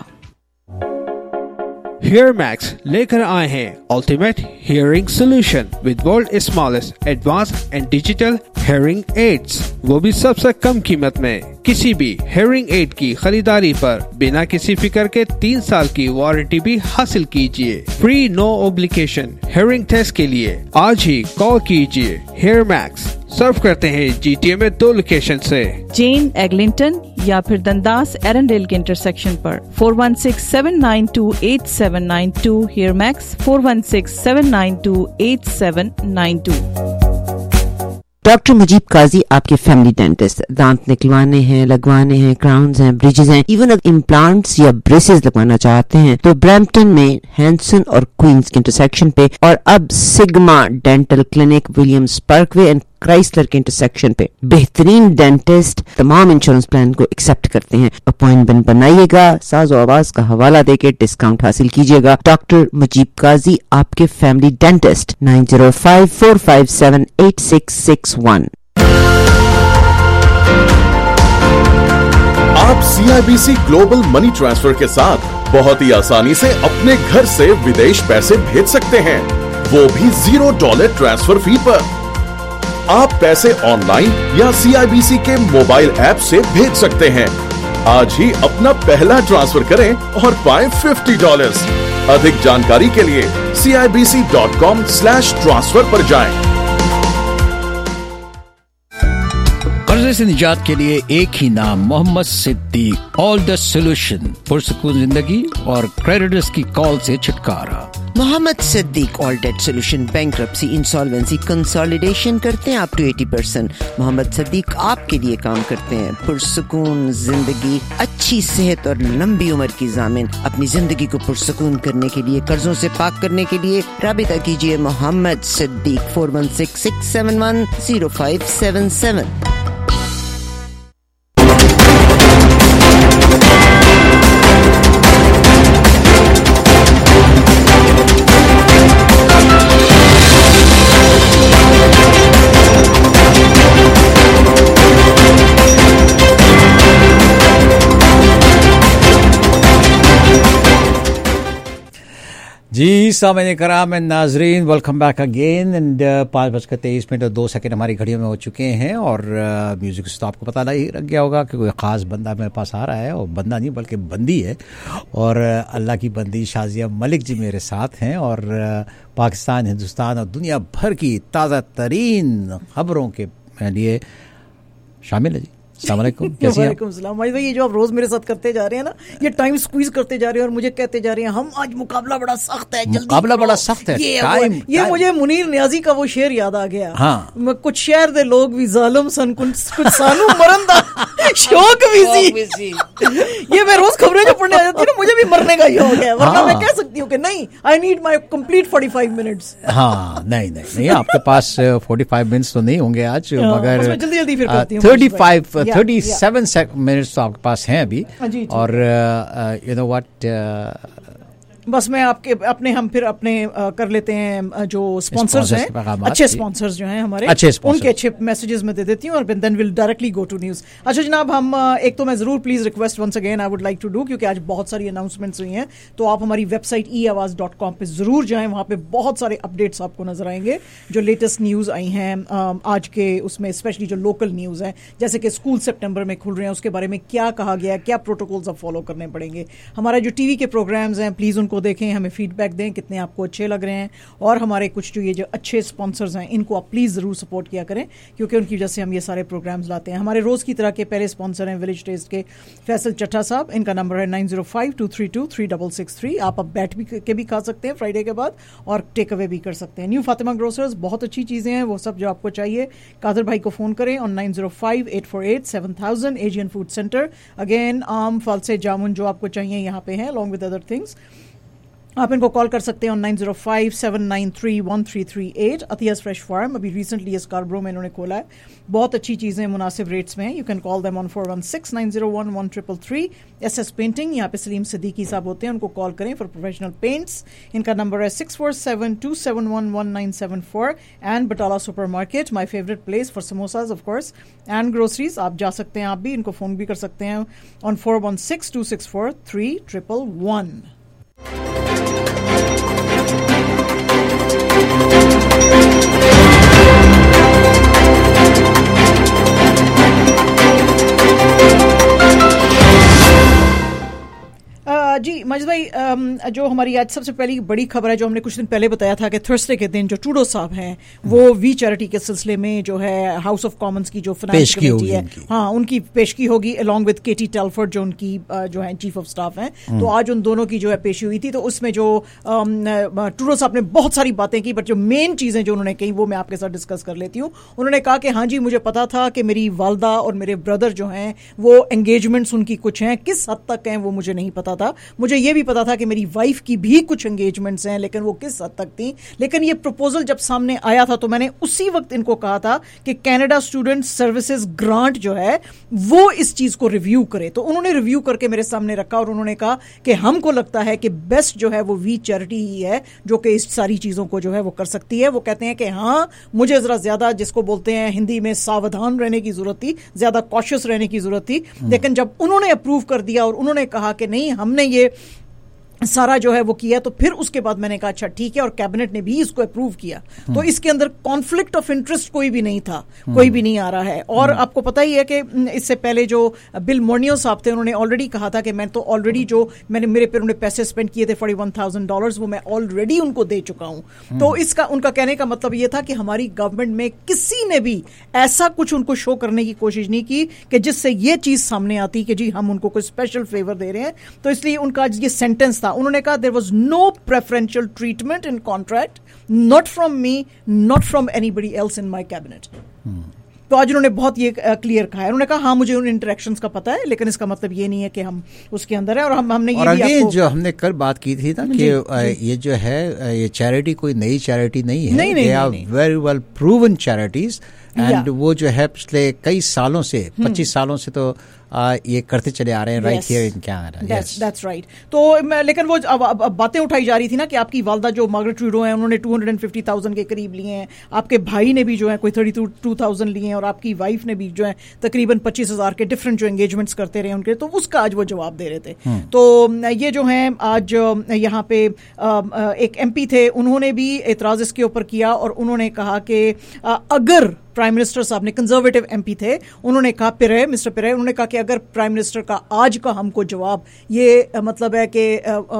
HearMax लेकर आए हैं Ultimate Hearing Solution with world smallest advanced and digital hearing aids, वो भी सबसे कम कीमत में। किसी भी hearing aid की खरीदारी पर बिना किसी फिक्र के तीन साल की वारंटी भी हासिल कीजिए। Free no obligation hearing test के लिए आज ही कॉल कीजिए। HearMax सर्व करते हैं जीटीए में दो लोकेशन से, जेन एग्लिंटन या फिर दंदास एरनडेल के इंटरसेक्शन पर। Four one six seven nine two eight seven nine two, HearMax four one six seven nine two eight seven nine two. Doctor Mujeeb Qazi आपके फैमिली डेंटिस्ट। दांत निकलवाने हैं, लगवाने हैं, क्राउन्स हैं, ब्रिजेस हैं, इवन अगर इम्प्लांट्स या ब्रेसेस लगवाना चाहते हैं तो ब्रैम्पटन में हैंसन और क्वींस के इंटरसेक्शन पे, और अब sigma dental clinic Williams parkway and Chrysler के इंटरसेक्शन पे बेहतरीन डेंटिस्ट तमाम इंश्योरेंस प्लान को एक्सेप्ट करते हैं। अपॉइंटमेंट बनाइएगा, साज और आवाज का हवाला देके डिस्काउंट हासिल कीजिएगा। डॉक्टर मुजीब काजी आपके family dentist, nine zero five four five seven eight six six one. आप सीआईबीसी ग्लोबल मनी ट्रांसफर के साथ बहुत ही आसानी से अपने घर से विदेश पैसे भेज सकते हैं, वो भी जीरो डॉलर ट्रांसफर फी पर। आप पैसे ऑनलाइन या सीआईबीसी के मोबाइल ऐप से भेज सकते हैं। आज ही अपना पहला ट्रांसफर करें और पाएं फिफ्टी डॉलर्स। अधिक जानकारी के लिए C I B C dot com slash transfer पर जाएं। कर्जे से निजात के लिए एक ही नाम, Mohammad Siddique. All the solution, पुरसुकून जिंदगी और क्रेडिटर्स की कॉल से छुटकारा। Mohammad Siddique all debt solution, bankruptcy, insolvency, consolidation करते हैं up to eighty percent. Mohammad Siddique आपके लिए काम करते हैं। पुरसुकून जिंदगी, अच्छी सेहत और लंबी उम्र की जामिन। अपनी जिंदगी को पुरसुकून करने के लिए, कर्जों से पाक करने के लिए राबिता कीजिए Mohammad Siddique four one six six seven one zero five seven seven. जी सामने कराम एंड नाजरीन, वेलकम बैक अगेन। एंड पाँच बजकर तेईस मिनट और दो सेकंड हमारी घड़ियों में हो चुके हैं। और म्यूजिक से तो आपको पता नहीं लग गया होगा कि कोई ख़ास बंदा मेरे पास आ रहा है, और बंदा नहीं बल्कि बंदी है। और अल्लाह की बंदी शाजिया मलिक जी मेरे साथ हैं, और पाकिस्तान, हिंदुस्तान और दुनिया भर की ताज़ा तरीन खबरों के लिए शामिल है। जी अस्सलाम वालेकुम, कैसी हैं? वालेकुम सलाम भाई। भाई ये जो आप रोज मेरे साथ करते जा रहे हैं ना, ये टाइम स्क्वीज करते जा रहे हैं और मुझे कहते जा रहे हैं हम आज मुकाबला बड़ा सख्त है, जल्दी मुकाबला बड़ा सख्त है, ये टाइम, ये टाइम। मुझे मुनीर नियाजी का वो शेर याद आ गया। हाँ। मैं कुछ शहर दे लोग भी जालिम सन, कुछ कुछ सानू मरंदा शौक भी सी। ये मैं रोज खबरें जो पढ़ने आ जाती है ना, मुझे भी मरने का शौक है, वरना हाँ। मैं कह सकती हूँ कि नहीं, I need my complete forty five minutes. हाँ नहीं नहीं नहीं, आपके पास फोर्टी फाइव मिनट्स तो नहीं होंगे आज, मगर जल्दी जल्दी फिर करती हूँ। Thirty five thirty seven minutes तो आपके पास हैं अभी। जी, और यू नो व्हाट, बस मैं आपके अपने हम फिर अपने आ, कर लेते हैं जो स्पॉन्सर्स हैं, अच्छे स्पॉन्सर्स जो हैं हमारे, उनके अच्छे मैसेजेस में दे देती हूँ और then will directly go to news. अच्छा जनाब, हम एक तो मैं ज़रूर please request once again I would like to do, क्योंकि आज बहुत सारी अनाउंसमेंट्स हुई हैं, तो आप हमारी वेबसाइट ई आवाज़ डॉट कॉम पर ज़रूर जाएँ, वहाँ पर बहुत सारे अपडेट्स आपको नजर आएंगे जो लेटेस्ट न्यूज़ आई हैं आज के उसमें, स्पेशली जो लोकल न्यूज़ हैं, जैसे कि स्कूल सितंबर में खुल रहे हैं, उसके बारे में क्या कहा गया, क्या प्रोटोकॉल्स अब फॉलो करने पड़ेंगे। हमारा जो टीवी के प्रोग्राम्स हैं प्लीज़ उनको देखें, हमें फीडबैक दें कितने आपको अच्छे लग रहे हैं, और हमारे कुछ जो ये जो अच्छे स्पॉन्सर्स हैं इनको आप प्लीज़ ज़रूर सपोर्ट किया करें, क्योंकि उनकी वजह से हम ये सारे प्रोग्राम्स लाते हैं। हमारे रोज़ की तरह के पहले स्पॉन्सर हैं विलेज टेस्ट के फैसल चट्टा साहब, इनका नंबर है nine zero five two three two three double six three. आप अब बैठ भी के भी खा सकते हैं फ्राइडे के बाद, और टेक अवे भी कर सकते हैं। न्यू फातिमा ग्रोसर्स, बहुत अच्छी चीज़ें हैं, वो सब जो आपको चाहिए कादर भाई को फ़ोन करें on nine zero five eight four eight seven thousand. Asian food center, again आम फल से जामुन जो आपको चाहिए यहाँ पे हैं, अलॉन्ग विद अदर थिंग्स। आप इनको कॉल कर सकते हैं on nine zero five seven nine three one three three eight. अतियास फ्रेश फार्म अभी रिसेंटली स्कारब्रो में इन्होंने खोला है, बहुत अच्छी चीज़ें मुनासिब रेट्स में हैं। You can call them on four one six nine zero one one triple three. S S painting, यहाँ पे सलीम सिद्दीकी साहब होते हैं, उनको कॉल करें फॉर प्रोफेशनल पेंट्स। इनका नंबर है six four seven two seven one one nine seven four. And Batala super market, my favourite place for samosas of course and groceries. आप जा सकते हैं, आप भी इनको फ़ोन भी कर सकते हैं on four one six two six four three triple one. जी मजिद भाई, जो हमारी आज सबसे पहली बड़ी खबर है, जो हमने कुछ दिन पहले बताया था कि थर्सडे के दिन जो ट्रूडो साहब हैं वो वी चैरिटी के सिलसिले में जो है हाउस ऑफ कॉमन्स की जो फाइनेंस कमेटी है, हाँ उनकी पेशगी होगी अलॉन्ग विद केटी टेलफोर्ड जो उनकी जो है चीफ ऑफ स्टाफ हैं। तो आज उन दोनों की जो है पेशी हुई थी, तो उसमें जो ट्रूडो साहब ने बहुत सारी बातें की, बट जो मेन चीज़ें जो उन्होंने कही वो मैं आपके साथ डिस्कस कर लेती हूँ। उन्होंने कहा कि हाँ जी, मुझे पता था कि मेरी वालदा और मेरे ब्रदर जो हैं वो एंगेजमेंट्स उनकी कुछ हैं, किस हद तक हैं वो मुझे नहीं पता था। मुझे ये भी पता था कि मेरी वाइफ की भी कुछ एंगेजमेंट्स हैं, लेकिन वो किस हद तक थी। लेकिन ये प्रपोजल जब सामने आया था तो मैंने उसी वक्त इनको कहा था कि कनाडा स्टूडेंट सर्विसेज ग्रांट जो है वो इस चीज को रिव्यू करे। तो उन्होंने रिव्यू करके मेरे सामने रखा और उन्होंने कहा कि हमको लगता है कि बेस्ट जो है वो वी चैरिटी ही है जो कि इस सारी चीजों को जो है वो कर सकती है। वो कहते हैं कि हाँ, मुझे जरा ज्यादा, जिसको बोलते हैं हिंदी में, सावधान रहने की जरूरत थी, ज्यादा कॉशियस रहने की जरूरत थी। लेकिन जब उन्होंने अप्रूव कर दिया और उन्होंने कहा कि नहीं, हमने ये सारा जो है वो किया, तो फिर उसके बाद मैंने कहा अच्छा ठीक है, और कैबिनेट ने भी इसको अप्रूव किया। तो इसके अंदर कॉन्फ्लिक्ट ऑफ इंटरेस्ट कोई भी नहीं था, कोई भी नहीं आ रहा है। और आपको पता ही है कि इससे पहले जो बिल मोर्नियो साहब थे उन्होंने ऑलरेडी कहा था कि मैं तो ऑलरेडी जो मैंने मेरे पे उन्होंने पैसे स्पेंड किए थे फोर्टी वन थाउजेंड डॉलर वो मैं ऑलरेडी उनको दे चुका हूं। तो इसका उनका कहने का मतलब ये था कि हमारी गवर्नमेंट में किसी ने भी ऐसा कुछ उनको शो करने की कोशिश नहीं की कि जिससे ये चीज सामने आती कि जी हम उनको कोई स्पेशल फेवर दे रहे हैं। तो इसलिए उनका ये सेंटेंस था, उन्होंने कहा there was no preferential treatment in contract, not from me, not from anybody else in my cabinet. तो आज उन्होंने बहुत ये क्लियर कहा है। उन्होंने कहा हाँ मुझे उन इंटरेक्शंस का पता है, लेकिन इसका मतलब ये नहीं है कि हम उसके अंदर है। और हम हमने और ये भी आपको जो हमने कल बात की थी ना कि ये जो है ये चैरिटी कोई नई चैरिटी नहीं है, नहीं, नहीं, they are very well proven charities and वो जो है पिछले कई सालों से, पच्चीस सालों से तो आ, ये करते चले आ रहे हैं right here in Canada. That's right. तो लेकिन वो अब, अब, अब बातें उठाई जा रही थी ना कि आपकी वालदा जो मार्गरेट ट्रूडो हैं उन्होंने टू हंड्रेड फिफ्टी थाउजेंड के करीब लिए हैं, आपके भाई ने भी जो है कोई थर्टी टू थाउजेंड लिए हैं, और आपकी वाइफ ने भी जो है तकरीबन पच्चीस हजार के डिफरेंट जो एंगेजमेंट्स करते रहे उनके। तो उसका आज वो जवाब दे रहे थे। तो ये जो है आज यहाँ पे एक एमपी थे, उन्होंने भी एतराज इसके ऊपर किया और उन्होंने कहा कि अगर प्राइम मिनिस्टर साहब ने, कंजर्वेटिव एमपी थे, उन्होंने कहा पिरे मिस्टर पिरे उन्होंने कहा कि अगर प्राइम मिनिस्टर का आज का हमको जवाब ये मतलब है कि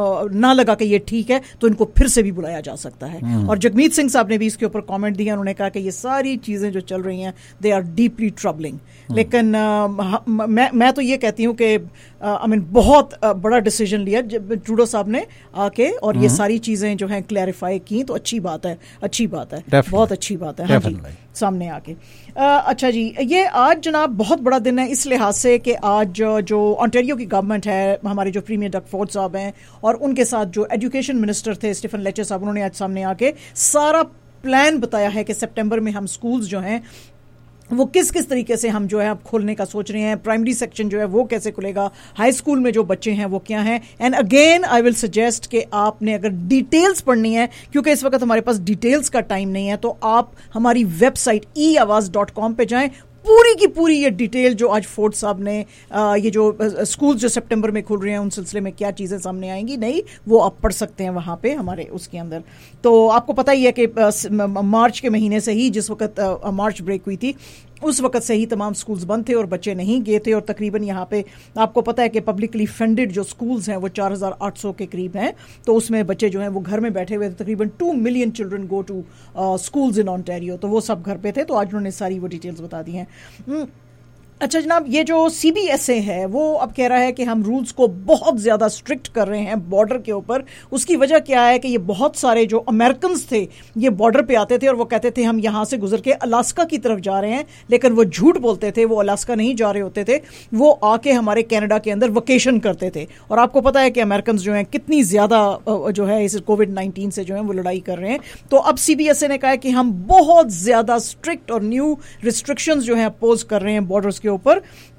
ना लगा कि ये ठीक है तो इनको फिर से भी बुलाया जा सकता है। और जगमीत सिंह साहब ने भी इसके ऊपर कमेंट दिया, उन्होंने कहा कि ये सारी चीजें जो चल रही हैं दे आर डीपली ट्रबलिंग। लेकिन आ, मैं मैं तो ये कहती हूँ कि आई मीन बहुत आ, बड़ा डिसीजन लिया ट्रूडो साहब ने आके, और ये सारी चीजें जो हैं क्लैरिफाई की, तो अच्छी बात है, अच्छी बात है, बहुत अच्छी बात है। हाँ जी, सामने आके आ, अच्छा जी, ये आज जनाब बहुत बड़ा दिन है इस लिहाज से कि आज जो ऑन्टेरियो की गवर्नमेंट है, हमारे जो प्रीमियर डग फोर्ड साहब हैं और उनके साथ जो एजुकेशन मिनिस्टर थे स्टीफन लेचर साहब, उन्होंने आज सामने आके सारा प्लान बताया है कि सितंबर में हम स्कूल्स जो हैं वो किस किस तरीके से हम जो है अब खोलने का सोच रहे हैं, प्राइमरी सेक्शन जो है वो कैसे खुलेगा, हाई स्कूल में जो बच्चे हैं वो क्या हैं. And again I will suggest कि आपने अगर डिटेल्स पढ़नी है, क्योंकि इस वक्त हमारे पास डिटेल्स का टाइम नहीं है, तो आप हमारी वेबसाइट ई आवाज़ डॉट कॉम पे जाएं. पूरी की पूरी ये डिटेल जो आज फोर्ड साहब ने आ, ये जो स्कूल जो सितंबर में खुल रहे हैं उन सिलसिले में क्या चीज़ें सामने आएंगी नहीं, वो आप पढ़ सकते हैं वहाँ पे हमारे उसके अंदर. तो आपको पता ही है कि मार्च के महीने से ही, जिस वक्त मार्च ब्रेक हुई थी, उस वक्त से ही तमाम स्कूल्स बंद थे और बच्चे नहीं गए थे. और तकरीबन यहाँ पे आपको पता है कि पब्लिकली फंडेड जो स्कूल्स हैं वो चार हज़ार आठ सौ के करीब हैं. तो उसमें बच्चे जो हैं वो घर में बैठे हुए थे. तकरीबन two million children go to schools in Ontario. तो वो सब घर पे थे. तो आज उन्होंने सारी वो डिटेल्स बता दी हैं. अच्छा जनाब, ये जो सी बी एस ए है वो अब कह रहा है कि हम रूल्स को बहुत ज़्यादा स्ट्रिक्ट कर रहे हैं बॉर्डर के ऊपर. उसकी वजह क्या है कि ये बहुत सारे जो अमेरिकन्स थे ये बॉर्डर पे आते थे और वो कहते थे हम यहाँ से गुजर के अलास्का की तरफ जा रहे हैं, लेकिन वो झूठ बोलते थे, वो अलास्का नहीं जा रहे होते थे, वो आके हमारे कनाडा के अंदर वकेशन करते थे. और आपको पता है कि अमेरिकन्स जो हैं कितनी ज़्यादा जो है इस कोविड नाइन्टीन से जो है वो लड़ाई कर रहे हैं. तो अब सी बी एस ए ने कहा है कि हम बहुत ज़्यादा स्ट्रिक्ट और न्यू रिस्ट्रिक्शंस जो है अपोज कर रहे हैं बॉर्डर्स के ऊपर.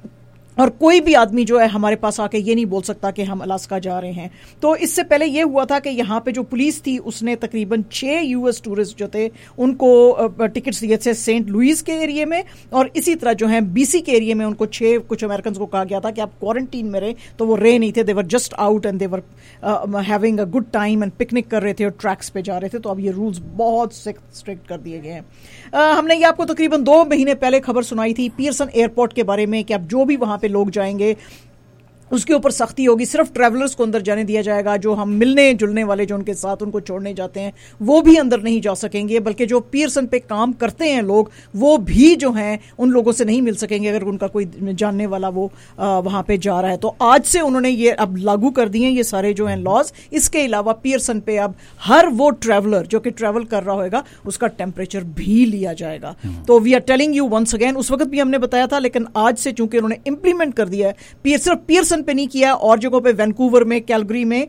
और कोई भी आदमी जो है हमारे पास आके ये नहीं बोल सकता कि हम अलास्का जा रहे हैं. तो इससे पहले ये हुआ था कि यहाँ पे जो पुलिस थी उसने तकरीबन छह यूएस टूरिस्ट जो थे उनको टिकट्स दिए थे सेंट लुइस के एरिया में, और इसी तरह जो है बीसी के एरिया में उनको छह कुछ अमेरिकन को कहा गया था कि आप क्वारंटीन में रहे. तो वो रहे नहीं थे, they were just out and they were having a good time and picnic कर रहे थे और ट्रैक्स पे जा रहे थे. तो अब ये रूल्स बहुत स्ट्रिक्ट कर दिए गए हैं. uh, हमने ये आपको तकरीबन दो महीने पहले खबर सुनाई थी पियर्सन एयरपोर्ट के बारे में कि अब जो भी वहां पे लोग जाएंगे उसके ऊपर सख्ती होगी. सिर्फ ट्रैवलर्स को अंदर जाने दिया जाएगा. जो हम मिलने जुलने वाले जो उनके साथ उनको छोड़ने जाते हैं वो भी अंदर नहीं जा सकेंगे, बल्कि जो पियर्सन पे काम करते हैं लोग वो भी जो हैं उन लोगों से नहीं मिल सकेंगे अगर उनका कोई जानने वाला वो वहां पे जा रहा है. तो आज से उन्होंने ये अब लागू कर दिए ये सारे जो हैं लॉज. इसके अलावा पियर्सन पे अब हर वो ट्रैवलर जो कि ट्रैवल कर रहा होगा उसका टेम्परेचर भी लिया जाएगा. तो we are telling you once again, उस वक्त भी हमने बताया था, लेकिन आज से चूंकि उन्होंने इंप्लीमेंट कर दिया है, सिर्फ पियर्सन पे नहीं किया, और जगहों पे वैंकूवर में, कैलगरी में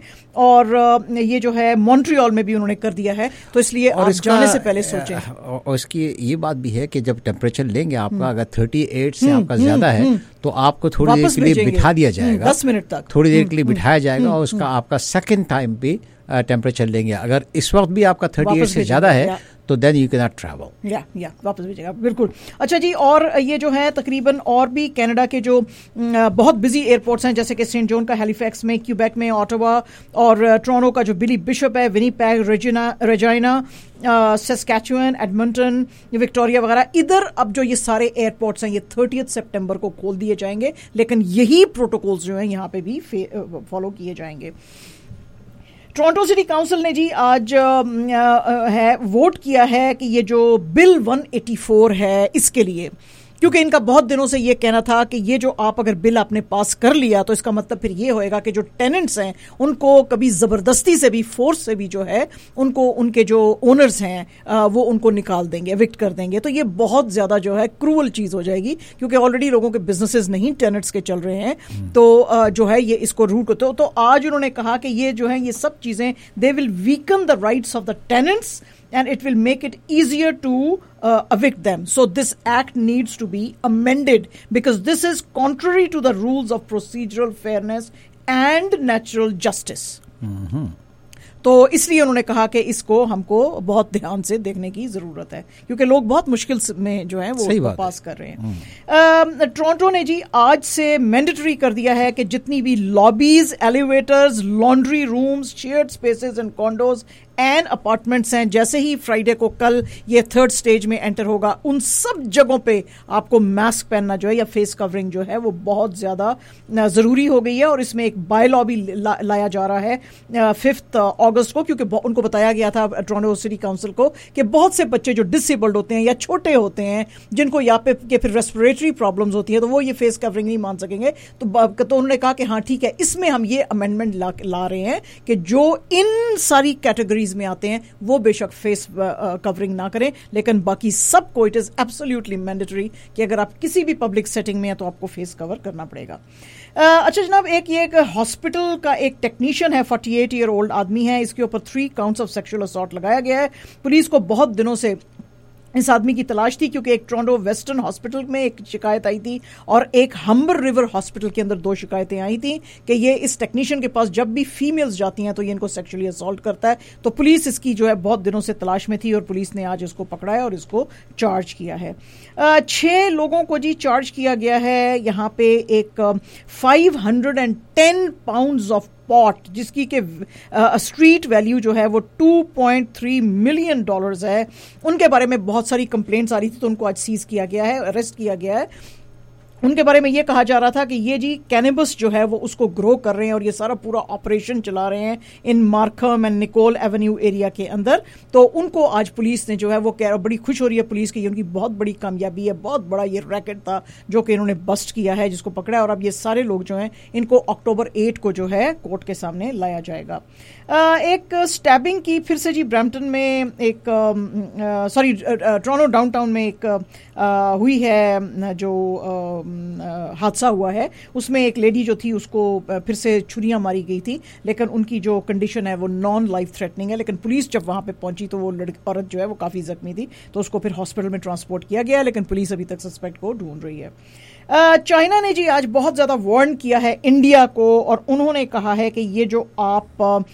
और ये जो है मॉन्ट्रियल में भी उन्होंने कर दिया है. तो इसलिए आप जाने से पहले सोचें. और इसकी ये बात भी है कि जब टेम्परेचर लेंगे आपका अगर अड़तीस से आपका ज्यादा है तो आपको थोड़ी देर के लिए बिठा दिया जाएगा, दस मिनट तक थोड़ी देर के लिए बिठाया जाएगा और उसका आपका सेकेंड टाइम भी टेम्परेचर लेंगे. अगर इस वक्त भी आपका अड़तीस से ज्यादा है तो then you can not travel. या या वापस भेजेगा, बिल्कुल. अच्छा जी, और ये जो है तकरीबन और भी कनाडा के जो बहुत बिजी एयरपोर्ट्स हैं जैसे कि सेंट जॉन का, हैलिफैक्स में, क्यूबेक में, ऑटोवा, और टोरंटो का जो बिली बिशप है, Winnipeg, Regina Regina, Saskatchewan, Edmonton, Victoria वगैरह, इधर अब जो ये सारे एयरपोर्ट्स हैं ये थर्टियथ सितंबर को खोल दिए जाएंगे, लेकिन यही प्रोटोकॉल्स जो हैं यहाँ पे भी फॉलो किए जाएंगे. टोरंटो सिटी काउंसिल ने जी आज आ, आ, है वोट किया है कि ये जो बिल एक सौ चौरासी है इसके लिए, क्योंकि इनका बहुत दिनों से ये कहना था कि ये जो आप अगर बिल आपने पास कर लिया तो इसका मतलब फिर ये होएगा कि जो टेनेंट्स हैं उनको कभी ज़बरदस्ती से भी, फोर्स से भी जो है उनको, उनके जो ओनर्स हैं वो उनको निकाल देंगे, एविक्ट कर देंगे. तो ये बहुत ज़्यादा जो है क्रूअल चीज़ हो जाएगी, क्योंकि ऑलरेडी लोगों के बिजनेसेस नहीं टेनेंट्स के चल रहे हैं. तो जो है ये इसको रूट होते हो. तो आज उन्होंने कहा कि ये जो है ये सब चीज़ें they will weaken the rights of the tenants and it will make it easier to uh, evict them. So this act needs to be amended because this is contrary to the rules of procedural fairness and natural justice. Mm-hmm. तो इसलिए उन्होंने कहा कि इसको हमको बहुत ध्यान से देखने की जरूरत है, क्योंकि लोग बहुत मुश्किल में जो है वो पास कर रहे हैं. टोरंटो ने जी आज से मैंडेटरी कर दिया है कि जितनी भी lobbies, elevators, laundry rooms, shared spaces and condos and apartments हैं, जैसे ही फ्राइडे को कल ये थर्ड स्टेज में एंटर होगा, उन सब जगहों पे आपको मास्क पहनना जो है या फेस कवरिंग जो है वो बहुत ज्यादा जरूरी हो गई है. और इसमें एक बाय लॉ भी ला, लाया जा रहा है फिफ्थ अगस्त को, क्योंकि उनको बताया गया था टोरंटो सिटी काउंसिल को कि बहुत से बच्चे जो डिसेबल्ड होते हैं या छोटे होते हैं जिनको यहाँ पे के फिर रेस्पिरेटरी प्रॉब्लम्स होती है, तो वो ये फेस कवरिंग नहीं मान सकेंगे. तो, तो उन्होंने कहा कि हाँ ठीक है, इसमें हम ये अमेंडमेंट ला, ला रहे हैं कि जो इन सारी कैटेगरी में आते हैं वो बेशक फेस कवरिंग ना करें, लेकिन बाकी सबको इट इज एब्सोल्युटली मैंडेटरी कि अगर आप किसी भी पब्लिक सेटिंग में हैं तो आपको फेस कवर करना पड़ेगा. uh, अच्छा जनाब, एक ये एक हॉस्पिटल का एक टेक्नीशियन है, अड़तालीस ईयर ओल्ड आदमी है, इसके ऊपर three counts of sexual assault लगाया गया है. पुलिस को बहुत दिनों से इस आदमी की तलाश थी क्योंकि एक टोरंटो वेस्टर्न हॉस्पिटल में एक शिकायत आई थी और एक हम्बर रिवर हॉस्पिटल के अंदर दो शिकायतें आई थी कि ये इस टेक्नीशियन के पास जब भी फीमेल्स जाती हैं तो ये इनको सेक्सुअली असॉल्ट करता है। तो पुलिस इसकी जो है बहुत दिनों से तलाश में थी और पुलिस ने आज इसको पकड़ा है और इसको चार्ज किया है। छः लोगों को जी चार्ज किया गया है यहाँ पे एक five hundred and ten pounds of pot जिसकी के स्ट्रीट वैल्यू जो है वो two point three million dollars है। उनके बारे में बहुत सारी कंप्लेंट्स आ रही थी तो उनको आज सीज किया गया है, अरेस्ट किया गया है। उनके बारे में ये कहा जा रहा था कि ये जी कैनबिस जो है वो उसको ग्रो कर रहे हैं और ये सारा पूरा ऑपरेशन चला रहे हैं in Markham and Nicole avenue area के अंदर। तो उनको आज पुलिस ने जो है वो कह बड़ी खुश हो रही है पुलिस की, उनकी बहुत बड़ी कामयाबी है, बहुत बड़ा ये रैकेट था जो कि इन्होंने बस्ट किया है, जिसको पकड़ा है और अब ये सारे लोग जो हैं इनको अक्टूबर एट को जो है कोर्ट के सामने लाया जाएगा। आ, एक स्टैबिंग की फिर से जी ब्रैम्पटन में एक सॉरी टोरंटो डाउनटाउन में एक आ, हुई है जो आ, हादसा हुआ है। उसमें एक लेडी जो थी उसको फिर से छुरियां मारी गई थी, लेकिन उनकी जो कंडीशन है वो नॉन लाइफ थ्रेटनिंग है। लेकिन पुलिस जब वहां पे पहुंची तो वो लड़की औरत जो है वो काफ़ी जख्मी थी तो उसको फिर हॉस्पिटल में ट्रांसपोर्ट किया गया, लेकिन पुलिस अभी तक सस्पेक्ट को ढूंढ रही है। चाइना ने जी आज बहुत ज़्यादा वार्न किया है इंडिया को और उन्होंने कहा है कि ये जो आप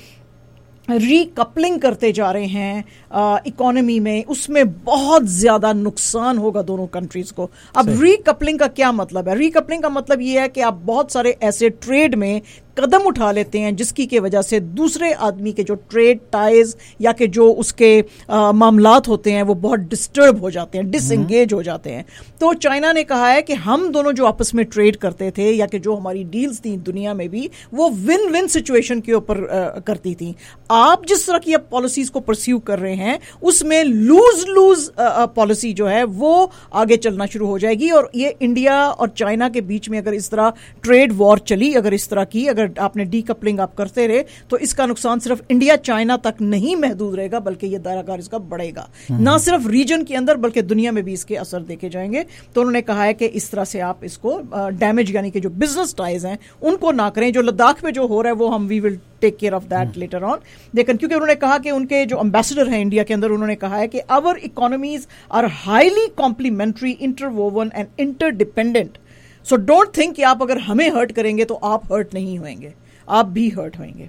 रीकपलिंग करते जा रहे हैं इकोनॉमी में उसमें बहुत ज़्यादा नुकसान होगा दोनों कंट्रीज़ को। अब रीकपलिंग का क्या मतलब है? रीकपलिंग का मतलब ये है कि आप बहुत सारे ऐसे ट्रेड में कदम उठा लेते हैं जिसकी के वजह से दूसरे आदमी के जो ट्रेड टाइज या के जो उसके मामलात होते हैं वो बहुत डिस्टर्ब हो जाते हैं, डिसएंगेज हो जाते हैं। तो चाइना ने कहा है कि हम दोनों जो आपस में ट्रेड करते थे या कि जो हमारी डील्स थी दुनिया में भी वो विन विन सिचुएशन के ऊपर करती थी। आप जिस तरह की अब पॉलिसीज को परस्यू कर रहे हैं उसमें लूज लूज पॉलिसी जो है वो आगे चलना शुरू हो जाएगी और ये इंडिया और चाइना के बीच में अगर इस तरह ट्रेड वॉर चली, अगर इस तरह की अगर आपने डीकपलिंग आप करते रहे तो इसका नुकसान सिर्फ इंडिया चाइना तक नहीं महदूद रहेगा बल्कि ये दायराकार इसका बढ़ेगा, ना सिर्फ रीजन के अंदर बल्कि दुनिया में भी इसके असर देखे जाएंगे। तो उन्होंने कहा है कि इस तरह से आप इसको डैमेज यानी कि जो बिजनेस टाइज हैं उनको ना करें। जो लद्दाख में जो हो रहा है वो हम we will take care of that later on. लेकिन क्योंकि उन्होंने कहा कि उनके जो एम्बेसडर हैं इंडिया के अंदर उन्होंने कहा है कि our economies are highly complementary, interwoven and interdependent. So don't think कि आप अगर हमें हर्ट करेंगे तो आप हर्ट नहीं होंगे, आप भी हर्ट होंगे।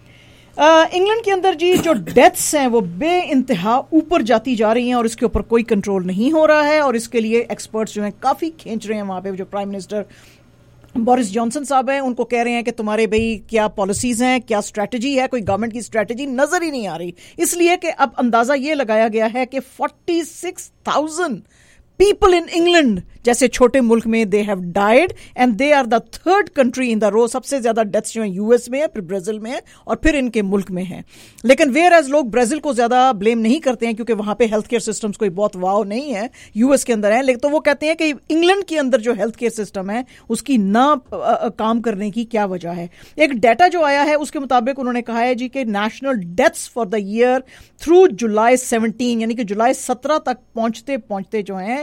इंग्लैंड के अंदर जी जो डेथ्स हैं वो बे इंतहा ऊपर जाती जा रही हैं और इसके ऊपर कोई कंट्रोल नहीं हो रहा है और इसके लिए एक्सपर्ट्स जो हैं काफ़ी खींच रहे हैं वहाँ पे। जो प्राइम मिनिस्टर बोरिस जॉनसन साहब हैं उनको कह रहे हैं कि तुम्हारे भाई क्या पॉलिसीज हैं, क्या स्ट्रैटेजी है, कोई गवर्नमेंट की स्ट्रैटेजी नजर ही नहीं आ रही। इसलिए कि अब अंदाजा ये लगाया गया है कि forty six thousand people in England जैसे छोटे मुल्क में they have died and they are the third country in the row। सबसे ज्यादा डेथ्स जो है यूएस में है, फिर ब्राजील में है और फिर इनके मुल्क में है। लेकिन वेयर एज लोग ब्राजील को ज्यादा ब्लेम नहीं करते हैं क्योंकि वहां पे हेल्थ केयर सिस्टम्स कोई बहुत वाव नहीं है, यूएस के अंदर है। लेकिन तो वो कहते हैं कि इंग्लैंड के अंदर जो हेल्थ केयर सिस्टम है उसकी ना आ, काम करने की क्या वजह है। एक डाटा जो आया है उसके मुताबिक उन्होंने कहा है जी कि national deaths for the year through July seventeen यानी कि जुलाई सत्रह तक पहुंचते पहुंचते जो है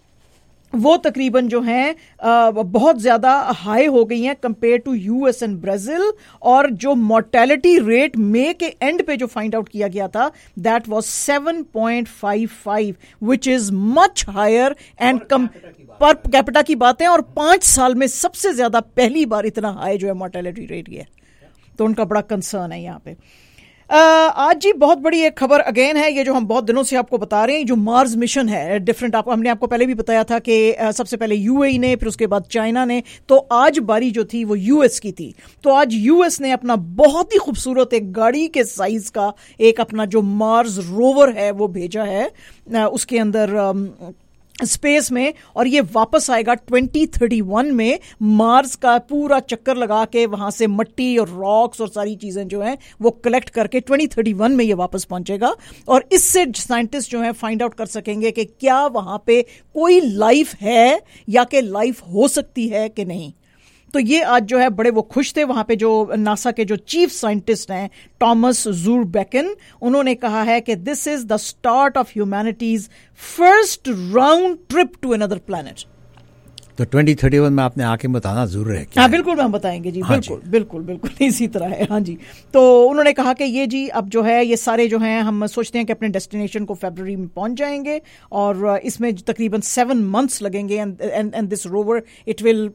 वो तकरीबन जो हैं बहुत ज़्यादा हाई हो गई हैं compare to US and Brazil. और जो मोर्टेलिटी रेट मई के एंड पे जो फाइंड आउट किया गया था that was seven point five five which is much higher and कम पर कैपिटा की बात है और पाँच साल में सबसे ज़्यादा पहली बार इतना हाई जो है मोर्टेलिटी रेट ये। तो उनका बड़ा कंसर्न है यहाँ पे। Uh, आज जी बहुत बड़ी एक खबर अगेन है, ये जो हम बहुत दिनों से आपको बता रहे हैं जो मार्स मिशन है डिफरेंट, आपको हमने आपको पहले भी बताया था कि uh, सबसे पहले यूएई ने फिर उसके बाद चाइना ने, तो आज बारी जो थी वो यूएस की थी। तो आज यूएस ने अपना बहुत ही खूबसूरत एक गाड़ी के साइज का एक अपना जो मार्स रोवर है वो भेजा है uh, उसके अंदर um, स्पेस में और ये वापस आएगा ट्वेंटी थर्टी वन में मार्स का पूरा चक्कर लगा के वहां से मट्टी और रॉक्स और सारी चीजें जो हैं वो कलेक्ट करके ट्वेंटी थर्टी वन में ये वापस पहुंचेगा और इससे साइंटिस्ट जो हैं फाइंड आउट कर सकेंगे कि क्या वहां पे कोई लाइफ है या कि लाइफ हो सकती है कि नहीं। तो ये आज जो है बड़े वो खुश थे वहां पे जो नासा के जो चीफ साइंटिस्ट हैं टॉमस ज़ुरबैकन, उन्होंने कहा है कि this is the start of humanity's first round trip to another planet. तो ट्वेंटी थर्टी वन में आपने आके बताना जरूर है क्या? हाँ बिल्कुल हम बताएंगे जी, हाँ बिल्कुल बिल्कुल बिल्कुल इसी तरह है। हाँ जी, तो उन्होंने कहा कि ये जी अब जो है ये सारे जो हैं हम सोचते हैं कि अपने डेस्टिनेशन को फरवरी में पहुंच जाएंगे और इसमें तकरीबन सेवन मंथ्स लगेंगे and and this rover it will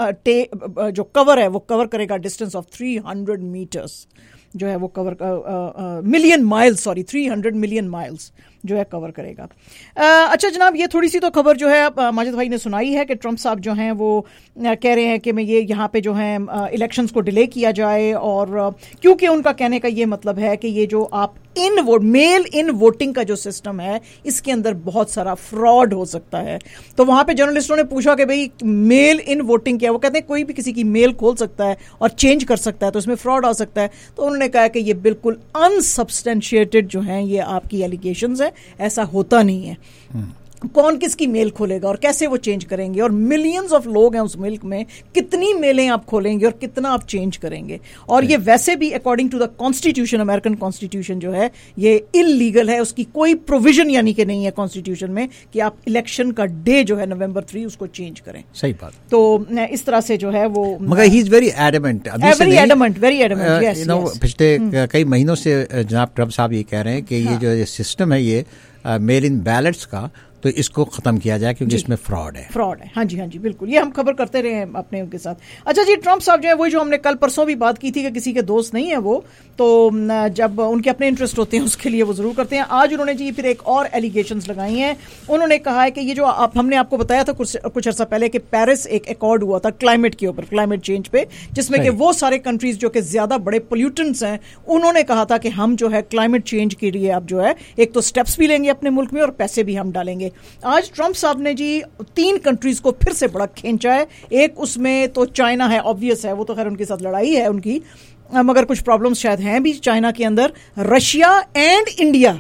जो कवर है वो कवर करेगा distance of three hundred metres जो है वो cover million miles sorry three hundred million miles जो है कवर करेगा। uh, अच्छा जनाब, ये थोड़ी सी तो खबर जो है uh, माजिद भाई ने सुनाई है कि ट्रम्प साहब जो हैं वो uh, कह रहे हैं कि मैं ये यहाँ पे जो है इलेक्शंस uh, को डिले किया जाए और uh, क्योंकि उनका कहने का ये मतलब है कि ये जो आप in vote mail in voting का जो सिस्टम है इसके अंदर बहुत सारा फ्रॉड हो सकता है। तो वहां पे जर्नलिस्टों ने पूछा कि भाई मेल इन वोटिंग क्या है, वो कहते हैं कोई भी किसी की मेल खोल सकता है और चेंज कर सकता है तो इसमें फ्रॉड आ सकता है। तो उन्होंने कहा कि ये बिल्कुल अनसब्सटेंशिएटेड जो हैं ये आपकी एलिगेशंस है, ऐसा होता नहीं है। कौन किसकी मेल खोलेगा और कैसे वो चेंज करेंगे और मिलियंस ऑफ लोग हैं उस मिल्क में, कितनी मेलें आप खोलेंगे और कितना आप चेंज करेंगे। और ये वैसे भी according to the constitution, American constitution जो है ये इलीगल है, उसकी कोई प्रोविजन यानी कि नहीं है कॉन्स्टिट्यूशन में कि आप इलेक्शन का डे जो है नवंबर थ्री उसको चेंज करें। सही बात। तो इस तरह से जो है वो मगर he is very adamant very adamant very adamant yes no पिछले कई महीनों से जनाब ट्रम्प साहब ये कह रहे हैं कि ये जो सिस्टम है ये मेल इन बैलेट्स का तो इसको खत्म किया जाए क्योंकि इसमें फ्रॉड है फ्रॉड है हाँ जी हाँ जी बिल्कुल, ये हम खबर करते रहे हैं अपने उनके साथ। अच्छा जी, ट्रम्प साहब जो है वही जो हमने कल परसों भी बात की थी कि किसी के दोस्त नहीं है वो, तो जब उनके अपने इंटरेस्ट होते हैं उसके लिए वो जरूर करते हैं। आज उन्होंने जी फिर एक और एलिगेशंस लगाई हैं। उन्होंने कहा है कि ये जो आप हमने आपको बताया था कुछ कुछ अर्सा पहले कि पेरिस एक अकॉर्ड हुआ था क्लाइमेट के ऊपर, क्लाइमेट चेंज पे, जिसमें कि वो सारे कंट्रीज जो कि ज्यादा बड़े पोल्यूटेंट्स हैं उन्होंने कहा था कि हम जो है क्लाइमेट चेंज के लिए अब जो है एक तो स्टेप्स भी लेंगे अपने मुल्क में और पैसे भी हम डालेंगे। आज ट्रम्प साहब ने जी तीन कंट्रीज को फिर से बड़ा खींचा है। एक उसमें तो चाइना है, ऑब्वियस है, वो तो खैर उनके साथ लड़ाई है उनकी, मगर कुछ प्रॉब्लम्स शायद हैं भी चाइना के अंदर, रशिया एंड इंडिया।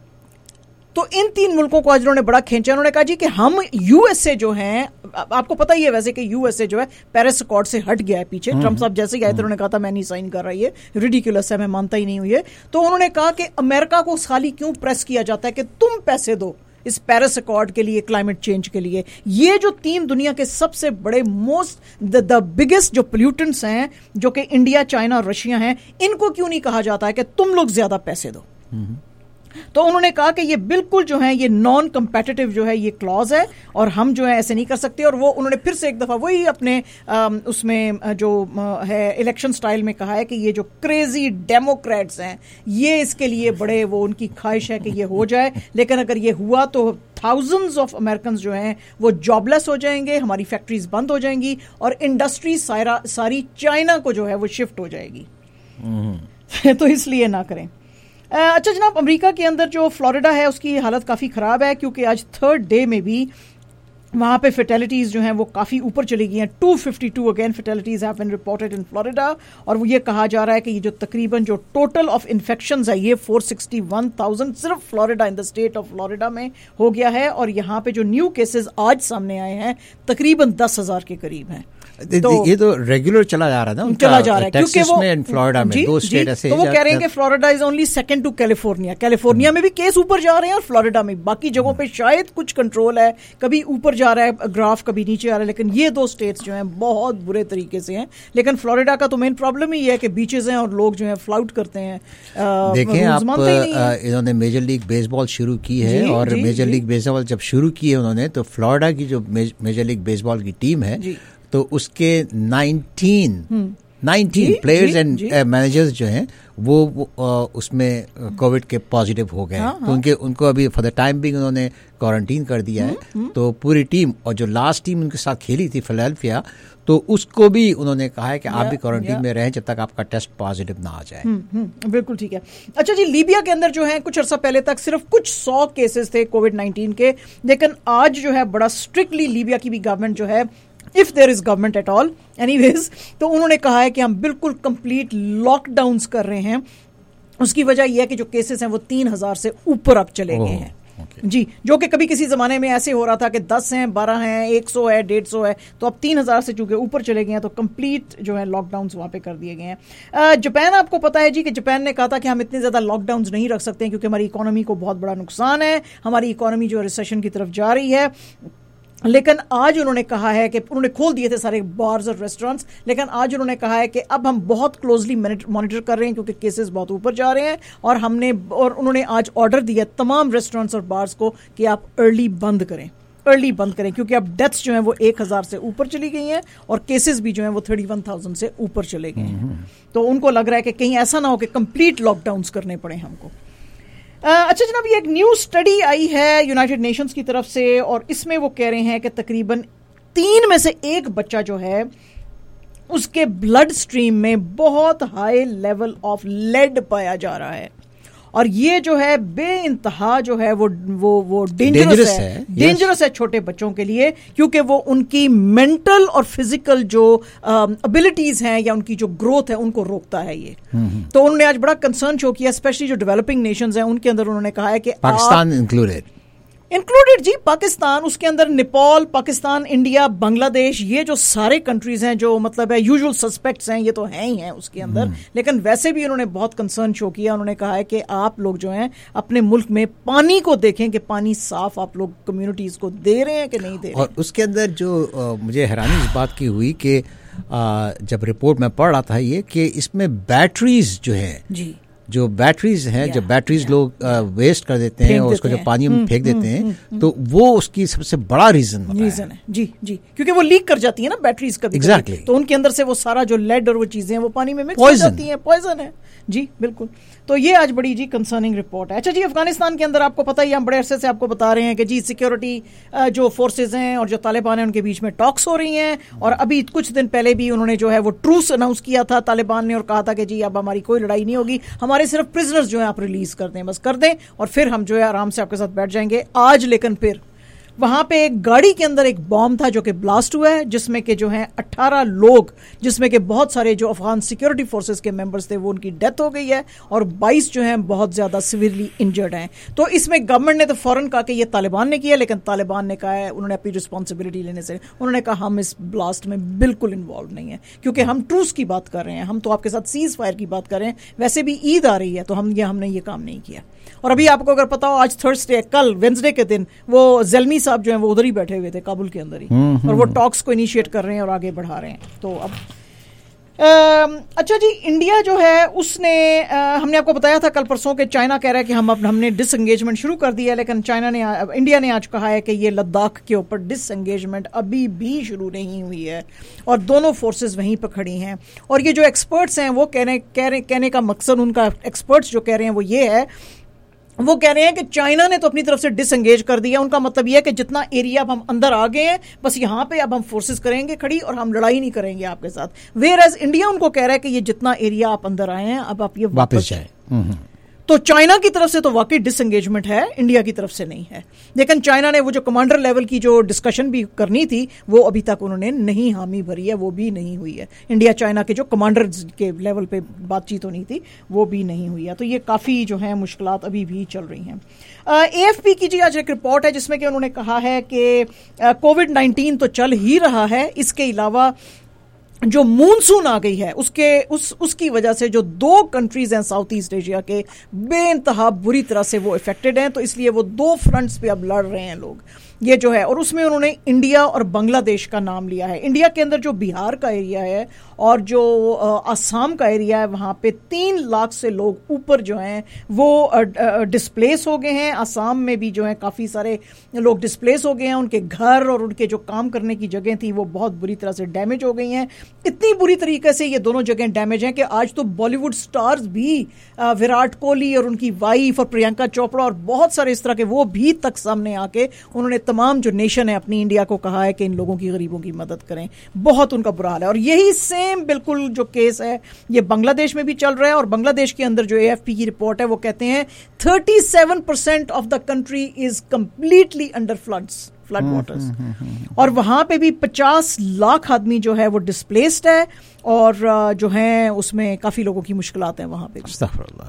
तो इन तीन मुल्कों को आज उन्होंने बड़ा खींचा। उन्होंने कहा जी कि हम यूएसए जो हैं, आपको पता ही है वैसे कि यूएसए जो है पेरिस अकॉर्ड से हट गया है पीछे। ट्रम्प साहब जैसे ही आए थे उन्होंने कहा था मैं नहीं साइन कर रहा, ये रिडिकुलस है, मैं मानता ही नहीं हूं ये। तो उन्होंने कहा कि अमेरिका को खाली क्यों प्रेस किया जाता है कि तुम पैसे दो इस पेरिस अकॉर्ड के लिए, क्लाइमेट चेंज के लिए। ये जो तीन दुनिया के सबसे बड़े मोस्ट द बिगेस्ट जो पोल्यूटेंट्स हैं जो कि इंडिया, चाइना, रशिया हैं, इनको क्यों नहीं कहा जाता है कि तुम लोग ज्यादा पैसे दो। तो उन्होंने कहा कि ये बिल्कुल जो है ये नॉन कंपेटिटिव जो है ये क्लॉज है और हम जो है ऐसे नहीं कर सकते। और वो उन्होंने फिर से एक दफा वही अपने आ, उसमें जो है इलेक्शन स्टाइल में कहा है कि ये जो क्रेजी डेमोक्रेट्स हैं ये इसके लिए बड़े, वो उनकी ख्वाहिश है कि ये हो जाए, लेकिन अगर ये हुआ तो थाउजेंड्स ऑफ अमेरिकन जो हैं वो जॉबलेस हो जाएंगे, हमारी फैक्ट्रीज बंद हो जाएंगी और इंडस्ट्री सारा सारी चाइना को जो है वो शिफ्ट हो जाएगी। तो इसलिए ना करें। अच्छा जनाब, अमेरिका के अंदर जो फ्लोरिडा है उसकी हालत काफ़ी ख़राब है क्योंकि आज थर्ड डे में भी वहाँ पे फर्टिलिटीज़ जो हैं वो काफ़ी ऊपर चली गई हैं। Two fifty two again fatalities have been reported in Florida और वो ये कहा जा रहा है कि ये जो तकरीबन जो टोटल ऑफ इन्फेक्शंस है ये फोर सिक्सटी वन थाउजेंड सिर्फ Florida in the state of Florida में हो गया है। और यहाँ पे जो न्यू केसेस आज सामने आए हैं तकरीबन दस हज़ार के करीब हैं। तो ये तो रेगुलर चला जा रहा है ना, चला जा रहा है क्योंकि वो में फ्लोरिडा में दो स्टेट ऐसे, तो वो कह रहे हैं कि Florida is only second to California. California में भी केस ऊपर जा रहे हैं और फ्लोरिडा में, बाकी जगहों पे शायद कुछ कंट्रोल है, कभी ऊपर जा रहा है ग्राफ, कभी नीचे आ रहा है, लेकिन ये दो स्टेट्स जो हैं बहुत बुरे तरीके से हैं। लेकिन फ्लोरिडा का तो मेन प्रॉब्लम ही है कि बीचेस हैं और लोग जो है फ्लाउट करते हैं। देखें आप, इन्होंने मेजर लीग बेसबॉल शुरू की है और मेजर लीग बेसबॉल जब शुरू की है उन्होंने, तो फ्लोरिडा की जो मेजर लीग बेसबॉल की टीम है तो उसके nineteen nineteen players and managers जो हैं वो, वो आ, उसमें कोविड के पॉजिटिव हो गए। हाँ, तो उनके उनको अभी फॉर द टाइम बिंग उन्होंने क्वारंटीन कर दिया है। तो पूरी टीम और जो लास्ट टीम उनके साथ खेली थी फिलाडेल्फिया, तो उसको भी उन्होंने कहा है कि आप भी क्वारंटीन में रहें जब तक आपका टेस्ट पॉजिटिव ना आ जाए। बिल्कुल ठीक है। अच्छा जी, लीबिया के अंदर जो है कुछ अर्सा पहले तक सिर्फ कुछ सौ केसेस थे कोविड नाइन्टीन के, लेकिन आज जो है बड़ा स्ट्रिक्टली लीबिया की भी गवर्नमेंट जो है, if there is government at all anyways, तो उन्होंने कहा है कि हम बिल्कुल कंप्लीट लॉकडाउन्स कर रहे हैं। उसकी वजह यह है कि जो केसेस हैं वो तीन हजार से ऊपर अब चले गए हैं। Okay. जी, जो कि कभी किसी जमाने में ऐसे हो रहा था कि दस हैं, बारह हैं, एक सौ है, डेढ़ सौ है, तो अब तीन हजार से चूंकि ऊपर चले गए हैं तो कंप्लीट जो है लॉकडाउन वहां पे कर दिए गए हैं। जापान, आपको पता है जी कि जापान ने कहा था कि हम इतने ज्यादा लॉकडाउन नहीं रख सकते हैं क्योंकि हमारी इकोनॉमी को बहुत बड़ा नुकसान है, हमारी इकोनॉमी जो रिसेशन की तरफ जा रही है। लेकिन आज उन्होंने कहा है कि उन्होंने खोल दिए थे सारे बार्स और रेस्टोरेंट्स, लेकिन आज उन्होंने कहा है कि अब हम बहुत क्लोजली मॉनिटर कर रहे हैं क्योंकि केसेस बहुत ऊपर जा रहे हैं, और हमने और उन्होंने आज ऑर्डर दिया तमाम रेस्टोरेंट्स और बार्स को कि आप अर्ली बंद करें अर्ली बंद करें क्योंकि अब डेथ्स जो हैं वो एक हज़ार से ऊपर चली गई हैं और केसेस भी जो हैं वो थर्टी वन थाउजेंड से ऊपर चले गए हैं। तो उनको लग रहा है कि कहीं ऐसा ना हो कि कंप्लीट लॉकडाउन्स करने पड़े हमको। Uh, अच्छा जनाब, ये एक न्यू स्टडी आई है यूनाइटेड नेशंस की तरफ से और इसमें वो कह रहे हैं कि तकरीबन तीन में से एक बच्चा जो है उसके ब्लड स्ट्रीम में बहुत हाई लेवल ऑफ लेड पाया जा रहा है, और ये जो है बेइंतहा जो है वो वो वो डेंजरस है डेंजरस है छोटे बच्चों के लिए, क्योंकि वो उनकी मेंटल और फिजिकल जो एबिलिटीज हैं या उनकी जो ग्रोथ है उनको रोकता है ये। तो उन्होंने आज बड़ा कंसर्न शो किया, स्पेशली जो डेवलपिंग नेशंस हैं उनके अंदर उन्होंने कहा है कि पाकिस्तान इंक्लूडेड इंक्लूडेड जी, पाकिस्तान, उसके अंदर नेपाल, पाकिस्तान, इंडिया, बांग्लादेश, ये जो सारे कंट्रीज हैं जो मतलब है यूजुअल सस्पेक्ट्स हैं, ये तो हैं ही हैं उसके अंदर। लेकिन वैसे भी उन्होंने बहुत कंसर्न शो किया। उन्होंने कहा है कि आप लोग जो हैं अपने मुल्क में पानी को देखें कि पानी साफ आप लोग कम्युनिटीज को दे रहे हैं कि नहीं दे रहे। और उसके अंदर जो आ, मुझे हैरानी इस बात की हुई कि जब रिपोर्ट में पढ़ रहा था ये कि इसमें बैटरीज जो है जी जो बैटरीज हैं जब बैटरीज लोग वेस्ट कर देते हैं और उसको जब पानी में फेंक देते हैं तो वो उसकी सबसे बड़ा रीजन रीजन है जी जी क्योंकि वो लीक कर जाती है ना बैटरीज कभी एग्जैक्टली तो उनके अंदर से वो सारा जो लेड और वो चीजें हैं वो पानी में मिक्स हो जाती हैं, पॉइजन है जी बिल्कुल। तो ये आज बड़ी जी कंसर्निंग रिपोर्ट है। अच्छा जी, अफगानिस्तान के अंदर आपको पता ही, हम बड़े अरसे से आपको बता रहे हैं कि जी सिक्योरिटी जो फोर्सेज हैं और जो तालिबान हैं उनके बीच में टॉक्स हो रही हैं, और अभी कुछ दिन पहले भी उन्होंने जो है वो ट्रूस अनाउंस किया था तालिबान ने और कहा था कि जी अब हमारी कोई लड़ाई नहीं होगी, हमारे सिर्फ प्रिजनर्स जो है आप रिलीज कर दें, बस कर दें और फिर हम जो है आराम से आपके साथ बैठ जाएंगे। आज लेकिन फिर वहां पे एक गाड़ी के अंदर एक बॉम्ब था जो कि ब्लास्ट हुआ है, जिसमें के जो है अठारह लोग, जिसमें के बहुत सारे जो अफगान सिक्योरिटी फोर्सेस के मेंबर्स थे वो उनकी डेथ हो गई है और बाईस जो हैं बहुत ज्यादा सिवियरली इंजर्ड हैं। तो इसमें गवर्नमेंट ने तो फौरन कहा कि ये तालिबान ने किया, लेकिन तालिबान ने कहा है, उन्होंने अपनी रिस्पॉन्सिबिलिटी लेने से उन्होंने कहा हम इस ब्लास्ट में बिल्कुल इन्वॉल्व नहीं है, क्योंकि हम ट्रूस की बात कर रहे हैं, हम तो आपके साथ सीज फायर की बात कर रहे हैं, वैसे भी ईद आ रही है तो हम ये हमने ये काम नहीं किया। और अभी आपको अगर पता हो आज थर्सडे, कल वेंसडे के दिन वो ज़ल्मी साहब जो हैं वो उधर ही बैठे हुए थे काबुल के अंदर ही, और वो टॉक्स को इनिशिएट कर रहे हैं और आगे बढ़ा रहे हैं। तो अब आ, अच्छा जी, इंडिया जो है उसने आ, हमने आपको बताया था कल परसों के चाइना कह रहा है कि हम अब हमने डिसएंगेजमेंट शुरू कर दिया है, लेकिन चाइना ने इंडिया ने आज कहा है कि ये लद्दाख के ऊपर डिसएंगेजमेंट अभी भी शुरू नहीं हुई है और दोनों फोर्सेस वहीं पर खड़ी हैं। और ये जो एक्सपर्ट्स हैं वो कहने कह कहने का मकसद, उनका एक्सपर्ट्स जो कह रहे हैं वो ये है, वो कह रहे हैं कि चाइना ने तो अपनी तरफ से डिसएंगेज कर दिया, उनका मतलब यह है कि जितना एरिया अब हम अंदर आ गए हैं बस यहाँ पे अब हम फोर्सेस करेंगे खड़ी और हम लड़ाई नहीं करेंगे आपके साथ। वेयर एज इंडिया उनको कह रहा है कि ये जितना एरिया आप अंदर आए हैं अब आप ये वापस जाए। तो चाइना की तरफ से तो वाकई डिसएंगेजमेंट है, इंडिया की तरफ से नहीं है। लेकिन चाइना ने वो जो कमांडर लेवल की जो डिस्कशन भी करनी थी वो अभी तक उन्होंने नहीं हामी भरी है, वो भी नहीं हुई है। इंडिया चाइना के जो कमांडर के लेवल पे बातचीत होनी थी वो भी नहीं हुई है। तो ये काफ़ी जो है मुश्किलात अभी भी चल रही हैं। ए एफ पी की जी आज एक रिपोर्ट है जिसमें कि उन्होंने कहा है कि कोविड नाइन्टीन तो चल ही रहा है, इसके अलावा जो मूनसून आ गई है उसके उस उसकी वजह से जो दो कंट्रीज हैं साउथ ईस्ट एशिया के बेइंतहा बुरी तरह से वो इफेक्टेड हैं, तो इसलिए वो दो फ्रंट्स पे अब लड़ रहे हैं लोग ये जो है। और उसमें उन्होंने इंडिया और बांग्लादेश का नाम लिया है। इंडिया के अंदर जो बिहार का एरिया है और जो आसाम का एरिया है वहाँ पे तीन लाख से लोग ऊपर जो हैं वो डिस्प्लेस हो गए हैं। आसाम में भी जो है काफ़ी सारे लोग डिस्प्लेस हो गए हैं, उनके घर और उनके जो काम करने की जगह थी वो बहुत बुरी तरह से डैमेज हो गई हैं। इतनी बुरी तरीके से ये दोनों जगह डैमेज हैं कि आज तो बॉलीवुड स्टार्स भी, विराट कोहली और उनकी वाइफ और प्रियंका चोपड़ा और बहुत सारे इस तरह के, वो भी तक सामने आके उन्होंने तमाम जो नेशन है अपनी इंडिया को कहा है कि इन लोगों की, गरीबों की मदद करें। बहुत उनका बुरा हाल है। और यही सेम बिल्कुल जो केस है ये बांग्लादेश में भी चल रहा है। और बांग्लादेश के अंदर जो ए एफ पी की रिपोर्ट है वो कहते हैं सैंतीस percent of the country is completely under floods flood waters, और वहां पे भी पचास लाख आदमी जो है वो डिस्प्लेस्ड है और जो है उसमें काफी लोगों की मुश्किलात हैं वहां पे।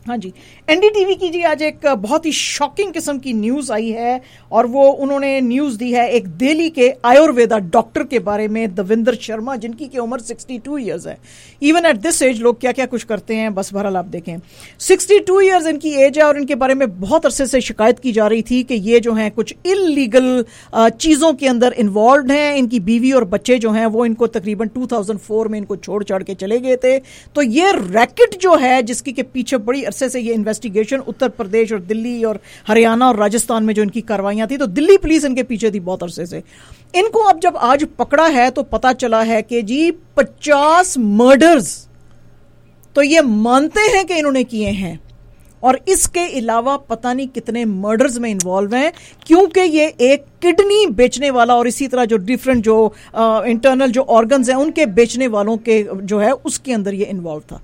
हाँ जी, एनडीटीवी की जी आज एक बहुत ही शॉकिंग किस्म की न्यूज आई है और वो उन्होंने न्यूज दी है एक दिल्ली के आयुर्वेदा डॉक्टर के बारे में, दविंदर शर्मा, जिनकी की उम्र बासठ इयर्स है। इवन एट दिस एज लोग क्या क्या कुछ करते हैं, बस बहरहाल आप देखें। बासठ इयर्स इनकी एज है और इनके बारे में बहुत अरसे से शिकायत की जा रही थी कि ये जो हैं कुछ इलीगल चीज़ों के अंदर इन्वॉल्व हैं। इनकी बीवी और बच्चे जो हैं वो इनको तकरीबन दो हज़ार चार में इनको छोड़ छाड़ के चले गए थे। तो ये रैकेट जो है जिसकी के पीछे बड़ी अरसे से ये इन्वेस्टिगेशन उत्तर प्रदेश और दिल्ली और हरियाणा और राजस्थान में जो इनकी कार्रवाइयां थी, तो दिल्ली पुलिस इनके पीछे थी बहुत अरसे से। इनको अब जब आज पकड़ा है तो पता चला है कि जी पचास मर्डर्स तो ये मानते हैं कि इन्होंने किए हैं और इसके अलावा पता नहीं कितने मर्डर्स में इन्वॉल्व हैं, क्योंकि ये एक किडनी बेचने वाला और इसी तरह जो डिफरेंट जो इंटरनल जो ऑर्गन्स हैं उनके बेचने वालों के जो है उसके अंदर ये इन्वॉल्व था।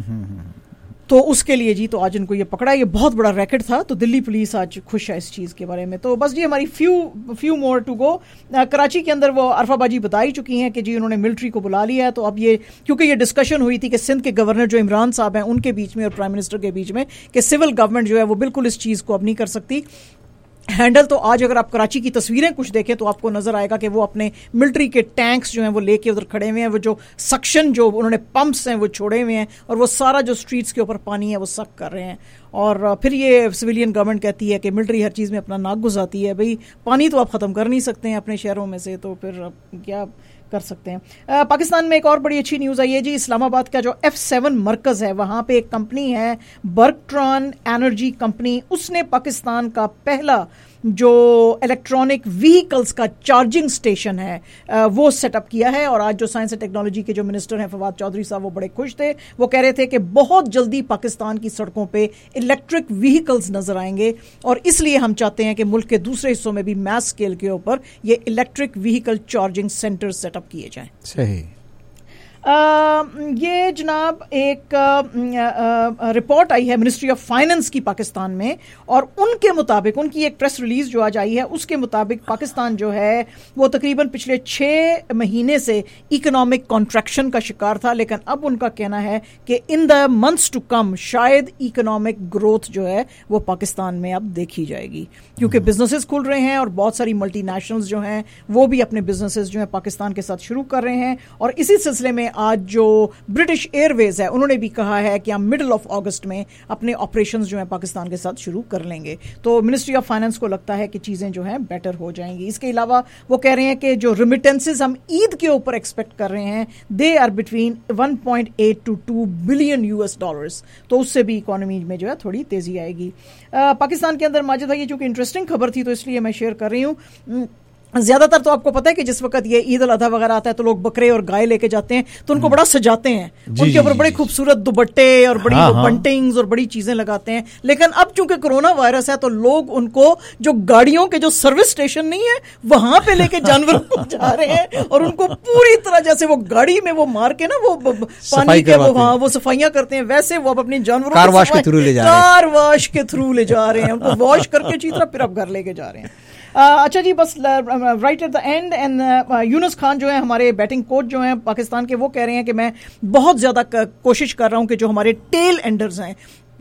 तो उसके लिए जी तो आज इनको ये पकड़ा, ये बहुत बड़ा रैकेट था। तो दिल्ली पुलिस आज खुश है इस चीज़ के बारे में। तो बस जी हमारी few few more to go. Karachi के अंदर वो अरफाबाजी बता ही चुकी हैं कि जी उन्होंने मिलिट्री को बुला लिया है। तो अब ये क्योंकि ये डिस्कशन हुई थी कि सिंध के गवर्नर जो इमरान साहब हैं उनके बीच में और प्राइम मिनिस्टर के बीच में कि सिविल गवर्नमेंट जो है वो बिल्कुल इस चीज़ को अब नहीं कर सकती हैंडल। तो आज अगर आप कराची की तस्वीरें कुछ देखें तो आपको नजर आएगा कि वो अपने मिलिट्री के टैंक्स जो हैं वो लेके उधर खड़े हुए हैं। वो जो सक्शन जो उन्होंने पंप्स हैं वो छोड़े हुए हैं और वो सारा जो स्ट्रीट्स के ऊपर पानी है वो सक कर रहे हैं। और फिर ये सिविलियन गवर्नमेंट कहती है कि मिलिट्री हर चीज़ में अपना नाक घुसाती है। भाई पानी तो आप ख़त्म कर नहीं सकते हैं अपने शहरों में से, तो फिर क्या कर सकते हैं। आ, पाकिस्तान में एक और बड़ी अच्छी न्यूज़ आई है जी। इस्लामाबाद का जो एफ सेवन मरकज है वहाँ पे एक कंपनी है बर्कट्रॉन एनर्जी कंपनी, उसने पाकिस्तान का पहला जो इलेक्ट्रॉनिक व्हीकल्स का चार्जिंग स्टेशन है आ, वो सेटअप किया है। और आज जो साइंस एंड टेक्नोलॉजी के जो मिनिस्टर हैं फवाद चौधरी साहब वो बड़े खुश थे। वो कह रहे थे कि बहुत जल्दी पाकिस्तान की सड़कों पे इलेक्ट्रिक व्हीकल्स नजर आएंगे और इसलिए हम चाहते हैं कि मुल्क के दूसरे हिस्सों में भी मैस स्केल के ऊपर ये electric vehicle charging centre setup किए जाएं। सही। Uh, ये जनाब एक रिपोर्ट आई है मिनिस्ट्री ऑफ फाइनेंस की पाकिस्तान में और उनके मुताबिक उनकी एक प्रेस रिलीज जो आज आई है उसके मुताबिक पाकिस्तान जो है वो तकरीबन पिछले छः महीने से इकोनॉमिक कॉन्ट्रैक्शन का शिकार था, लेकिन अब उनका कहना है कि in the months to come शायद इकोनॉमिक ग्रोथ जो है वो पाकिस्तान में अब देखी जाएगी, क्योंकि बिजनेसेस खुल रहे हैं और बहुत सारी मल्टी नेशनल्स जो हैं वो भी अपने बिजनेसेस जो है पाकिस्तान के साथ शुरू कर रहे हैं। और इसी सिलसिले में आज जो ब्रिटिश एयरवेज है उन्होंने भी कहा है कि हम मिडल ऑफ अगस्त में अपने ऑपरेशंस जो है पाकिस्तान के साथ शुरू कर लेंगे। तो मिनिस्ट्री ऑफ फाइनेंस को लगता है कि चीजें जो हैं बेटर हो जाएंगी। इसके अलावा वो कह रहे हैं कि जो रिमिटेंसेस हम ईद के ऊपर एक्सपेक्ट कर रहे हैं they are between one point eight two two billion US dollars, तो उससे भी इकोनॉमी में जो है थोड़ी तेजी आएगी। आ, पाकिस्तान के अंदर माजिद भाई ये चूंकि इंटरेस्टिंग खबर थी तो इसलिए मैं शेयर कर रही हूँ। ज्यादातर तो आपको पता है कि जिस वक्त ये ईद उल अजहा वगैरह आता है तो लोग बकरे और गाय लेके जाते हैं तो उनको बड़ा सजाते हैं, उनके ऊपर बड़े खूबसूरत दुपट्टे और बड़ी हाँ, बंटिंग्स और बड़ी चीजें लगाते हैं। लेकिन अब चूंकि कोरोना वायरस है तो लोग उनको जो गाड़ियों के जो सर्विस स्टेशन नहीं है वहां पे लेके जानवरों को जा रहे हैं और उनको पूरी तरह जैसे वो गाड़ी में वो मार के ना वो पानी के वो वहां वो सफाइयां करते हैं वैसे वो अपने जानवरों कार वॉश के थ्रू ले जा रहे हैं कार वॉश के थ्रू ले जा रहे हैं उनको वॉश करके अच्छी तरह फिर अब घर लेके जा रहे हैं। Uh, अच्छा जी बस right at the end end Younis Khan जो है हमारे बैटिंग कोच जो हैं पाकिस्तान के वो कह रहे हैं कि मैं बहुत ज़्यादा कोशिश कर रहा हूं कि जो हमारे टेल एंडर्स हैं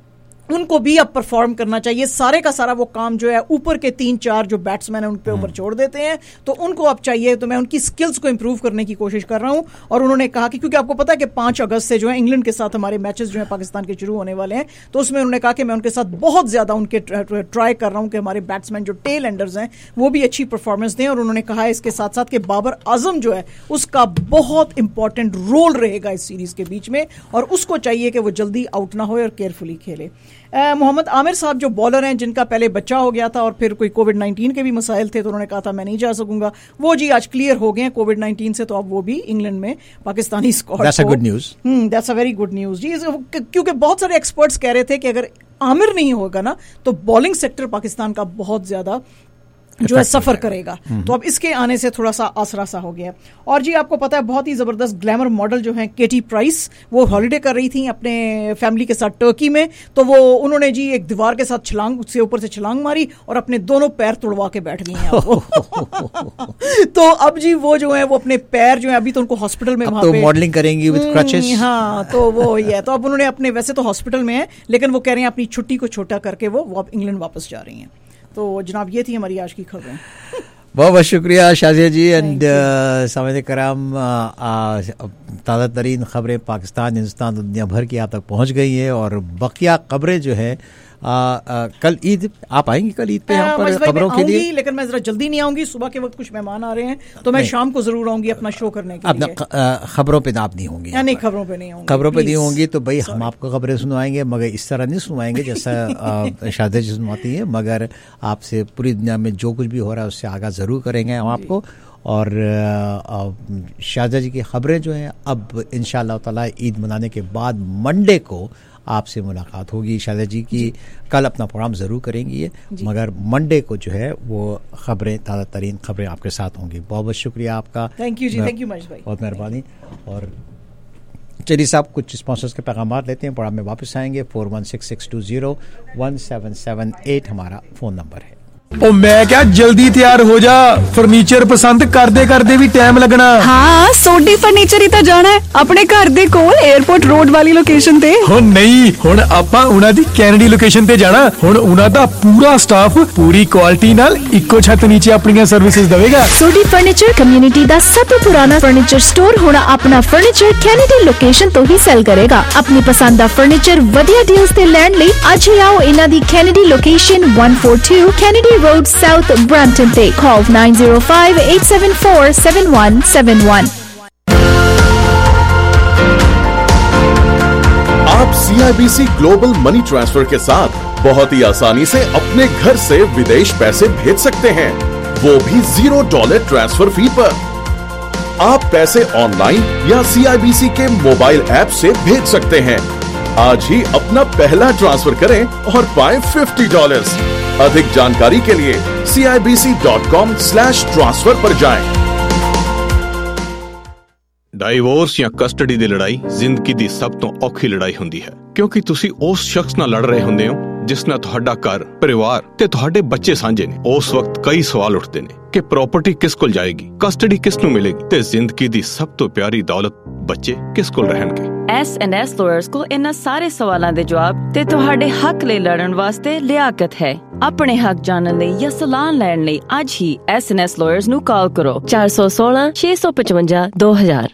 उनको भी अब परफॉर्म करना चाहिए। सारे का सारा वो काम जो है ऊपर के तीन चार जो बैट्समैन हैं उन पे ऊपर छोड़ देते हैं, तो उनको अब चाहिए। तो मैं उनकी स्किल्स को इंप्रूव करने की कोशिश कर रहा हूं। और उन्होंने कहा कि क्योंकि आपको पता है कि पांच अगस्त से जो है इंग्लैंड के साथ हमारे मैचेस जो है पाकिस्तान के शुरू होने वाले हैं, तो उसमें उन्होंने कहा कि मैं उनके साथ बहुत ज्यादा उनके ट्राई कर रहा हूं कि हमारे बैट्समैन जो टेल एंडर्स हैं वो भी अच्छी परफॉर्मेंस दें। और उन्होंने कहा है इसके साथ साथ कि बाबर आजम जो है उसका बहुत इंपॉर्टेंट रोल रहेगा इस सीरीज के बीच में और उसको चाहिए कि वो जल्दी आउट ना हो और केयरफुली खेले। मोहम्मद आमिर साहब जो बॉलर हैं जिनका पहले बच्चा हो गया था और फिर कोई कोविड नाइन्टीन के भी मसाइल थे तो उन्होंने कहा था मैं नहीं जा सकूंगा, वो जी आज क्लियर हो गए हैं कोविड नाइन्टीन से, तो अब वो भी इंग्लैंड में Pakistani squad that's a good news. Hmm that's a very good news जी, क्योंकि बहुत सारे एक्सपर्ट्स कह रहे थे कि अगर आमिर नहीं होगा ना तो बॉलिंग सेक्टर पाकिस्तान का बहुत ज्यादा जो है सफर करेगा। तो अब इसके आने से थोड़ा सा आसरा सा हो गया। और जी आपको पता है बहुत ही जबरदस्त ग्लैमर मॉडल जो है केटी प्राइस, वो हॉलिडे कर रही थी अपने फैमिली के साथ टर्की में, तो वो उन्होंने जी एक दीवार के साथ छलांग, उससे ऊपर से छलांग मारी और अपने दोनों पैर तोड़वा के बैठ गई हैं। तो अब जी वो जो है वो अपने पैर जो है अभी तो उनको हॉस्पिटल में वहां तो पे मॉडलिंग करेंगी विद क्रचेस। हाँ तो वो ये है, तो अब उन्होंने अपने, वैसे तो हॉस्पिटल में है लेकिन वो कह रहे हैं अपनी छुट्टी को छोटा करके वो वो इंग्लैंड वापस जा रही हैं। तो जनाब ये थी हमारी आज की खबरें। बहुत बहुत शुक्रिया शाजिया जी। एंड सामने कराम, ताज़ा तरीन खबरें पाकिस्तान, हिंदुस्तान, दुनिया भर की आप तक पहुंच गई है। और बकिया खबरें जो है आ, आ, कल ईद, आप आएंगी कल ईद पे यहाँ पर खबरों के लिए? लेकिन मैं जरा जल्दी नहीं आऊंगी, सुबह के वक्त कुछ मेहमान आ रहे हैं तो मैं शाम को जरूर आऊंगी अपना शो करने के लिए। अपना खबरों पे आप नहीं होंगी? नहीं, खबरों पे नहीं होंगी। खबरों पे नहीं होंगी तो भाई हम आपको खबरें सुनवाएंगे, मगर इस तरह नहीं सुनवाएंगे जैसा शादी जी सुनवाती है, मगर आपसे पूरी दुनिया में जो कुछ भी हो रहा है उससे आगाह ज़रूर करेंगे हम आपको। और शाहजहा जी की खबरें जो हैं अब इंशाअल्लाह ताला ईद मनाने के बाद मंडे को आपसे मुलाकात होगी। शाहजहा जी की कल अपना प्रोग्राम ज़रूर करेंगी ये, मगर मंडे को जो है वो खबरें, ताज़ा तरीन खबरें आपके साथ होंगी। बहुत बहुत शुक्रिया आपका। थैंक यू जी, थैंक यू महेश भाई, बहुत मेहरबानी। और चलिए साहब कुछ स्पॉन्सर्स के पैगाम लेते हैं, प्रोग्राम में वापस आएंगे। Four one six six two zero one seven seven eight हमारा फ़ोन नंबर है। ओ मैं क्या, जल्दी तैयार हो जा, फर्नीचर पसंद करदे करदे भी टाइम लगना। हाँ सोडी फर्नीचर ही तो जाना है अपने घर दे कोल एयरपोर्ट रोड वाली लोकेशन ते। हो नहीं, हुण आपां उना दी कैनेडी लोकेशन ते जाना। हुण उना दा पूरा स्टाफ पूरी क्वालिटी नाल इक्को छत नीचे अपनी सर्विसेज देवेगा। सोडी फर्नीचर कम्युनिटी दा सब तो पुराना फर्नीचर स्टोर हुण अपना फर्नीचर कैनेडी लोकेशन तो ही सेल करेगा। अपनी पसंद दा फर्नीचर वधिया डील्स ते लैण लई अज ही आओ इना दी Kennedy location one four two Kennedy Road South Brampton Day. Call nine zero five eight seven four seven one seven one. आप C I B C global money transfer के साथ बहुत ही आसानी से अपने घर से विदेश पैसे भेज सकते हैं, वो भी जीरो डॉलर ट्रांसफर फी पर। आप पैसे ऑनलाइन या सी आई बी सी के मोबाइल ऐप से भेज सकते हैं। आज ही अपना पहला ट्रांसफर करें और पाएं फिफ्टी डॉलर्स। अधिक जानकारी के लिए C I B C dot com slash transfer पर जाएं। ਡਾਈਵੋਰਸ ਜਾਂ ਕਸਟਡੀ ਦੀ ਲੜਾਈ ਜ਼ਿੰਦਗੀ ਦੀ ਸਭ ਤੋਂ ਔਖੀ ਲੜਾਈ ਹੁੰਦੀ ਹੈ, ਕਿਉਂਕਿ ਤੁਸੀਂ ਉਸ ਸ਼ਖਸ ਨਾਲ ਲੜ ਰਹੇ ਹੁੰਦੇ ਹੋ ਜਿਸ ਨਾਲ ਤੁਹਾਡਾ ਘਰ, ਪਰਿਵਾਰ ਤੇ ਤੁਹਾਡੇ ਬੱਚੇ ਸਾਂਝੇ ਨੇ। ਉਸ ਵਕਤ ਕਈ ਸਵਾਲ ਉੱਠਦੇ ਨੇ ਕਿ ਪ੍ਰਾਪਰਟੀ ਕਿਸ ਕੋਲ ਜਾਏਗੀ, ਕਸਟਡੀ ਕਿਸ ਨੂੰ ਮਿਲੇਗੀ ਤੇ ਜ਼ਿੰਦਗੀ ਦੀ ਸਭ ਤੋਂ ਪਿਆਰੀ ਦੌਲਤ ਬੱਚੇ ਕਿਸ ਕੋਲ ਰਹਿਣਗੇ। ਐਸ ਐਂਡ ਐਸ ਲਾਇਰਸ ਕੋਲ ਇਹਨਾਂ ਸਾਰੇ ਸਵਾਲਾਂ ਦੇ ਜਵਾਬ ਤੇ ਤੁਹਾਡੇ ਹੱਕ ਲਈ ਲੜਨ ਵਾਸਤੇ ਲਿਆਕਤ ਹੈ। ਆਪਣੇ ਹੱਕ ਜਾਣਨ ਲਈ ਜਾਂ ਸਲਾਹ ਲੈਣ ਲਈ ਅੱਜ ਹੀ ਐਸ ਐਂਡ ਐਸ ਲਾਇਰਸ ਨੂੰ ਕਾਲ ਕਰੋ ਚਾਰ ਸੌ ਸੋਲਾਂ ਛੇ ਸੌ ਪਚਵੰਜਾ ਦੋ ਹਜ਼ਾਰ।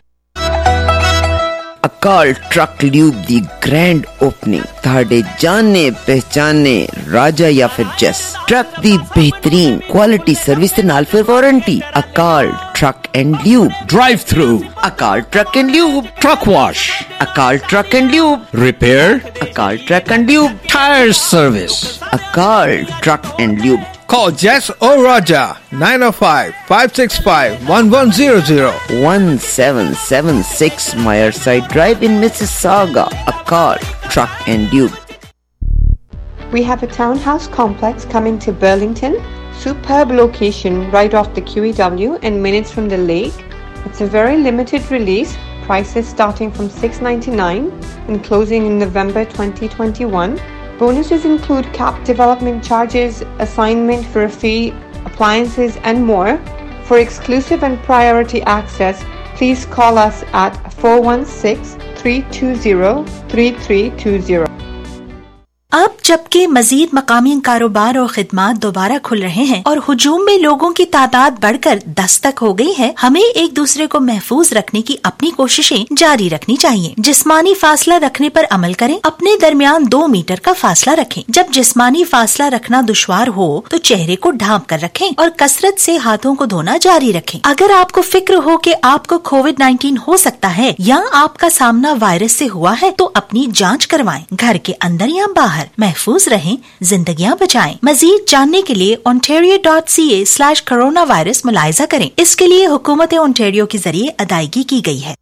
अकाल ट्रक ल्यूब दी ग्रैंड ओपनिंग ਤੁਹਾਡੇ ਜਾਣੇ ਪਹਿਚਾਨੇ ਰਾਜਾ ਜਾਂ ਫਿਰ ਜੈਸ ਟਰੱਕ ਦੀ ਬਿਹਤਰੀਨ ਕੁਆਲਿਟੀ ਸਰਵਿਸ ਦੇ ਨਾਲ ਫਿਰ warranty. Akal truck and lube drive through, Akal truck and lube truck wash, Akal truck and lube repair, Akal truck and lube tyre service, Akal truck and lube. Call Jess or Raja nine oh five, five six five, one one zero zero one seven seven six Myerside Drive in Mississauga. Akal Truck and Tube. We have a townhouse complex coming to Burlington. Superb location right off the Q E W and minutes from the lake. It's a very limited release. Prices starting from six ninety-nine and closing in November twenty twenty-one. Bonuses include cap development charges, assignment for a fee, appliances and more. For exclusive and priority access, please call us at four one six, three two zero, three three two zero. अब जबकि मजीद मकामी कारोबार और खिदमात दोबारा खुल रहे हैं और हुजूम में लोगों की तादाद बढ़कर दस तक हो गई है, हमें एक दूसरे को महफूज रखने की अपनी कोशिशें जारी रखनी चाहिए। जिस्मानी फासला रखने पर अमल करें, अपने दरमियान दो मीटर का फासला रखें। जब जिस्मानी फासला रखना दुश्वार हो तो चेहरे को ढांप कर रखें और कसरत से हाथों को धोना जारी रखें। अगर आपको फिक्र हो कि आपको कोविड नाइन्टीन हो सकता है या आपका सामना वायरस से हुआ है तो अपनी जाँच करवाएं। घर के अंदर या बाहर महफूज रहें, जिंदगियां बचाएं। मजीद जानने के लिए ontario dot c a slash corona virus मुलायजा करें। इसके लिए हुकूमत ओंटारियो के जरिए अदायगी की गई है।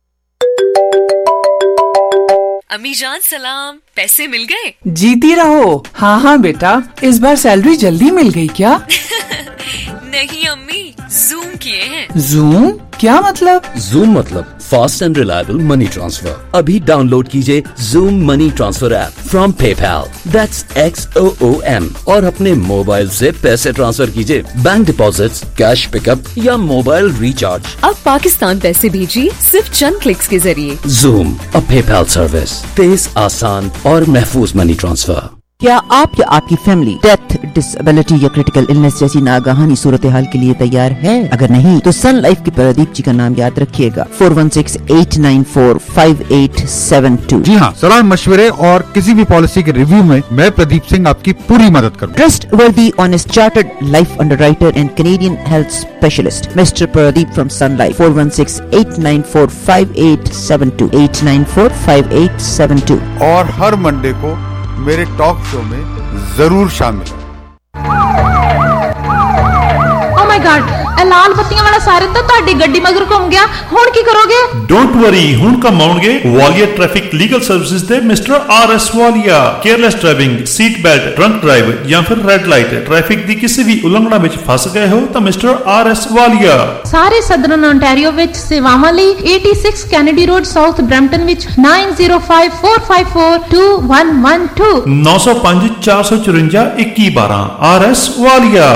अम्मी जान सलाम, पैसे मिल गए? जीती रहो। हाँ हाँ बेटा, इस बार सैलरी जल्दी मिल गई क्या? नहीं अम्मी, जूम किए हैं। जूम क्या मतलब? जूम मतलब fast and reliable money transfer. अभी डाउनलोड कीजिए Xoom money transfer app from PayPal, that's X O O M, और अपने मोबाइल से पैसे ट्रांसफर कीजिए, बैंक डिपॉजिट्स, कैश पिकअप या मोबाइल रिचार्ज। अब पाकिस्तान पैसे भेजिए सिर्फ चंद क्लिक्स के जरिए। जूम, अ पेपैल सर्विस, तेज, आसान और महफूज मनी ट्रांसफर। क्या आप या आपकी फैमिली डेथ, डिसेबिलिटी या क्रिटिकल इलनेस जैसी नागहानी सूरत हाल के लिए तैयार है? अगर नहीं तो सन लाइफ के प्रदीप जी का नाम याद रखिएगा, four one six eight nine four five eight seven two. जी हाँ, सलाह मशवरे और किसी भी पॉलिसी के रिव्यू में मैं प्रदीप सिंह आपकी पूरी मदद करूँगा। Trustworthy honest chartered life underwriter and Canadian health specialist mister Pradeep from Sun Life, four one six eight nine four five eight seven two, eight nine four five eight seven two. और हर Monday को मेरे talk show में जरूर शामिल। Oh my God, लाल बत्तियां वाला siren तो ਤੁਹਾਡੀ ਗੱਡੀ ਮਗਰ ਘੁੰਮ ਗਿਆ, ਹੁਣ ਕੀ ਕਰੋਗੇ? ਡੋਂਟ ਵਰੀ, ਹੁਣ ਕਮਾਉਣਗੇ ਵਾਲੀਆ ਟ੍ਰੈਫਿਕ ਲੀਗਲ ਸਰਵਿਸਿਜ਼ ਦੇ mister R S Walia. Careless driving, seat belt, drunk drive ਜਾਂ ਫਿਰ ਰੈੱਡ ਲਾਈਟ ਟ੍ਰੈਫਿਕ ਦੀ ਕਿਸੇ ਵੀ ਉਲੰਘਣਾ ਵਿੱਚ ਫਸ ਗਏ ਹੋ ਤਾਂ ਮਿਸਟਰ ਆਰ ਐਸ ਵਾਲੀਆ ਸਾਰੇ ਸਦਰਨ ontario ਵਿੱਚ ਸੇਵਾਵਾਂ ਲਈ eighty-six Kennedy Road South Brampton ਵਿੱਚ nine zero five four five four two one one two, nine zero five four four four one one one two। R S Walia.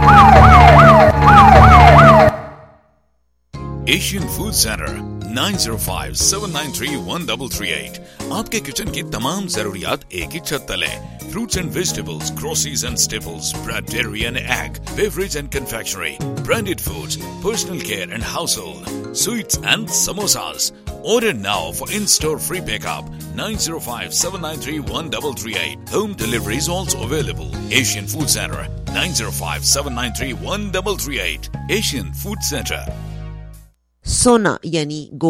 Asian food centre nine zero five seven nine three one three three eight। आपके kitchen की तमाम जरूरियात एक ही छत तले। Fruits and vegetables, groceries and staples, bread, dairy and egg, beverage and confectionery, branded foods, personal care and household, sweets and samosas. Order now for in-store free pickup nine zero five seven nine three one three three eight। Home delivery is also available। Asian Food Center nine zero five seven nine three one three three eight। Asian Food Center। सोना यानी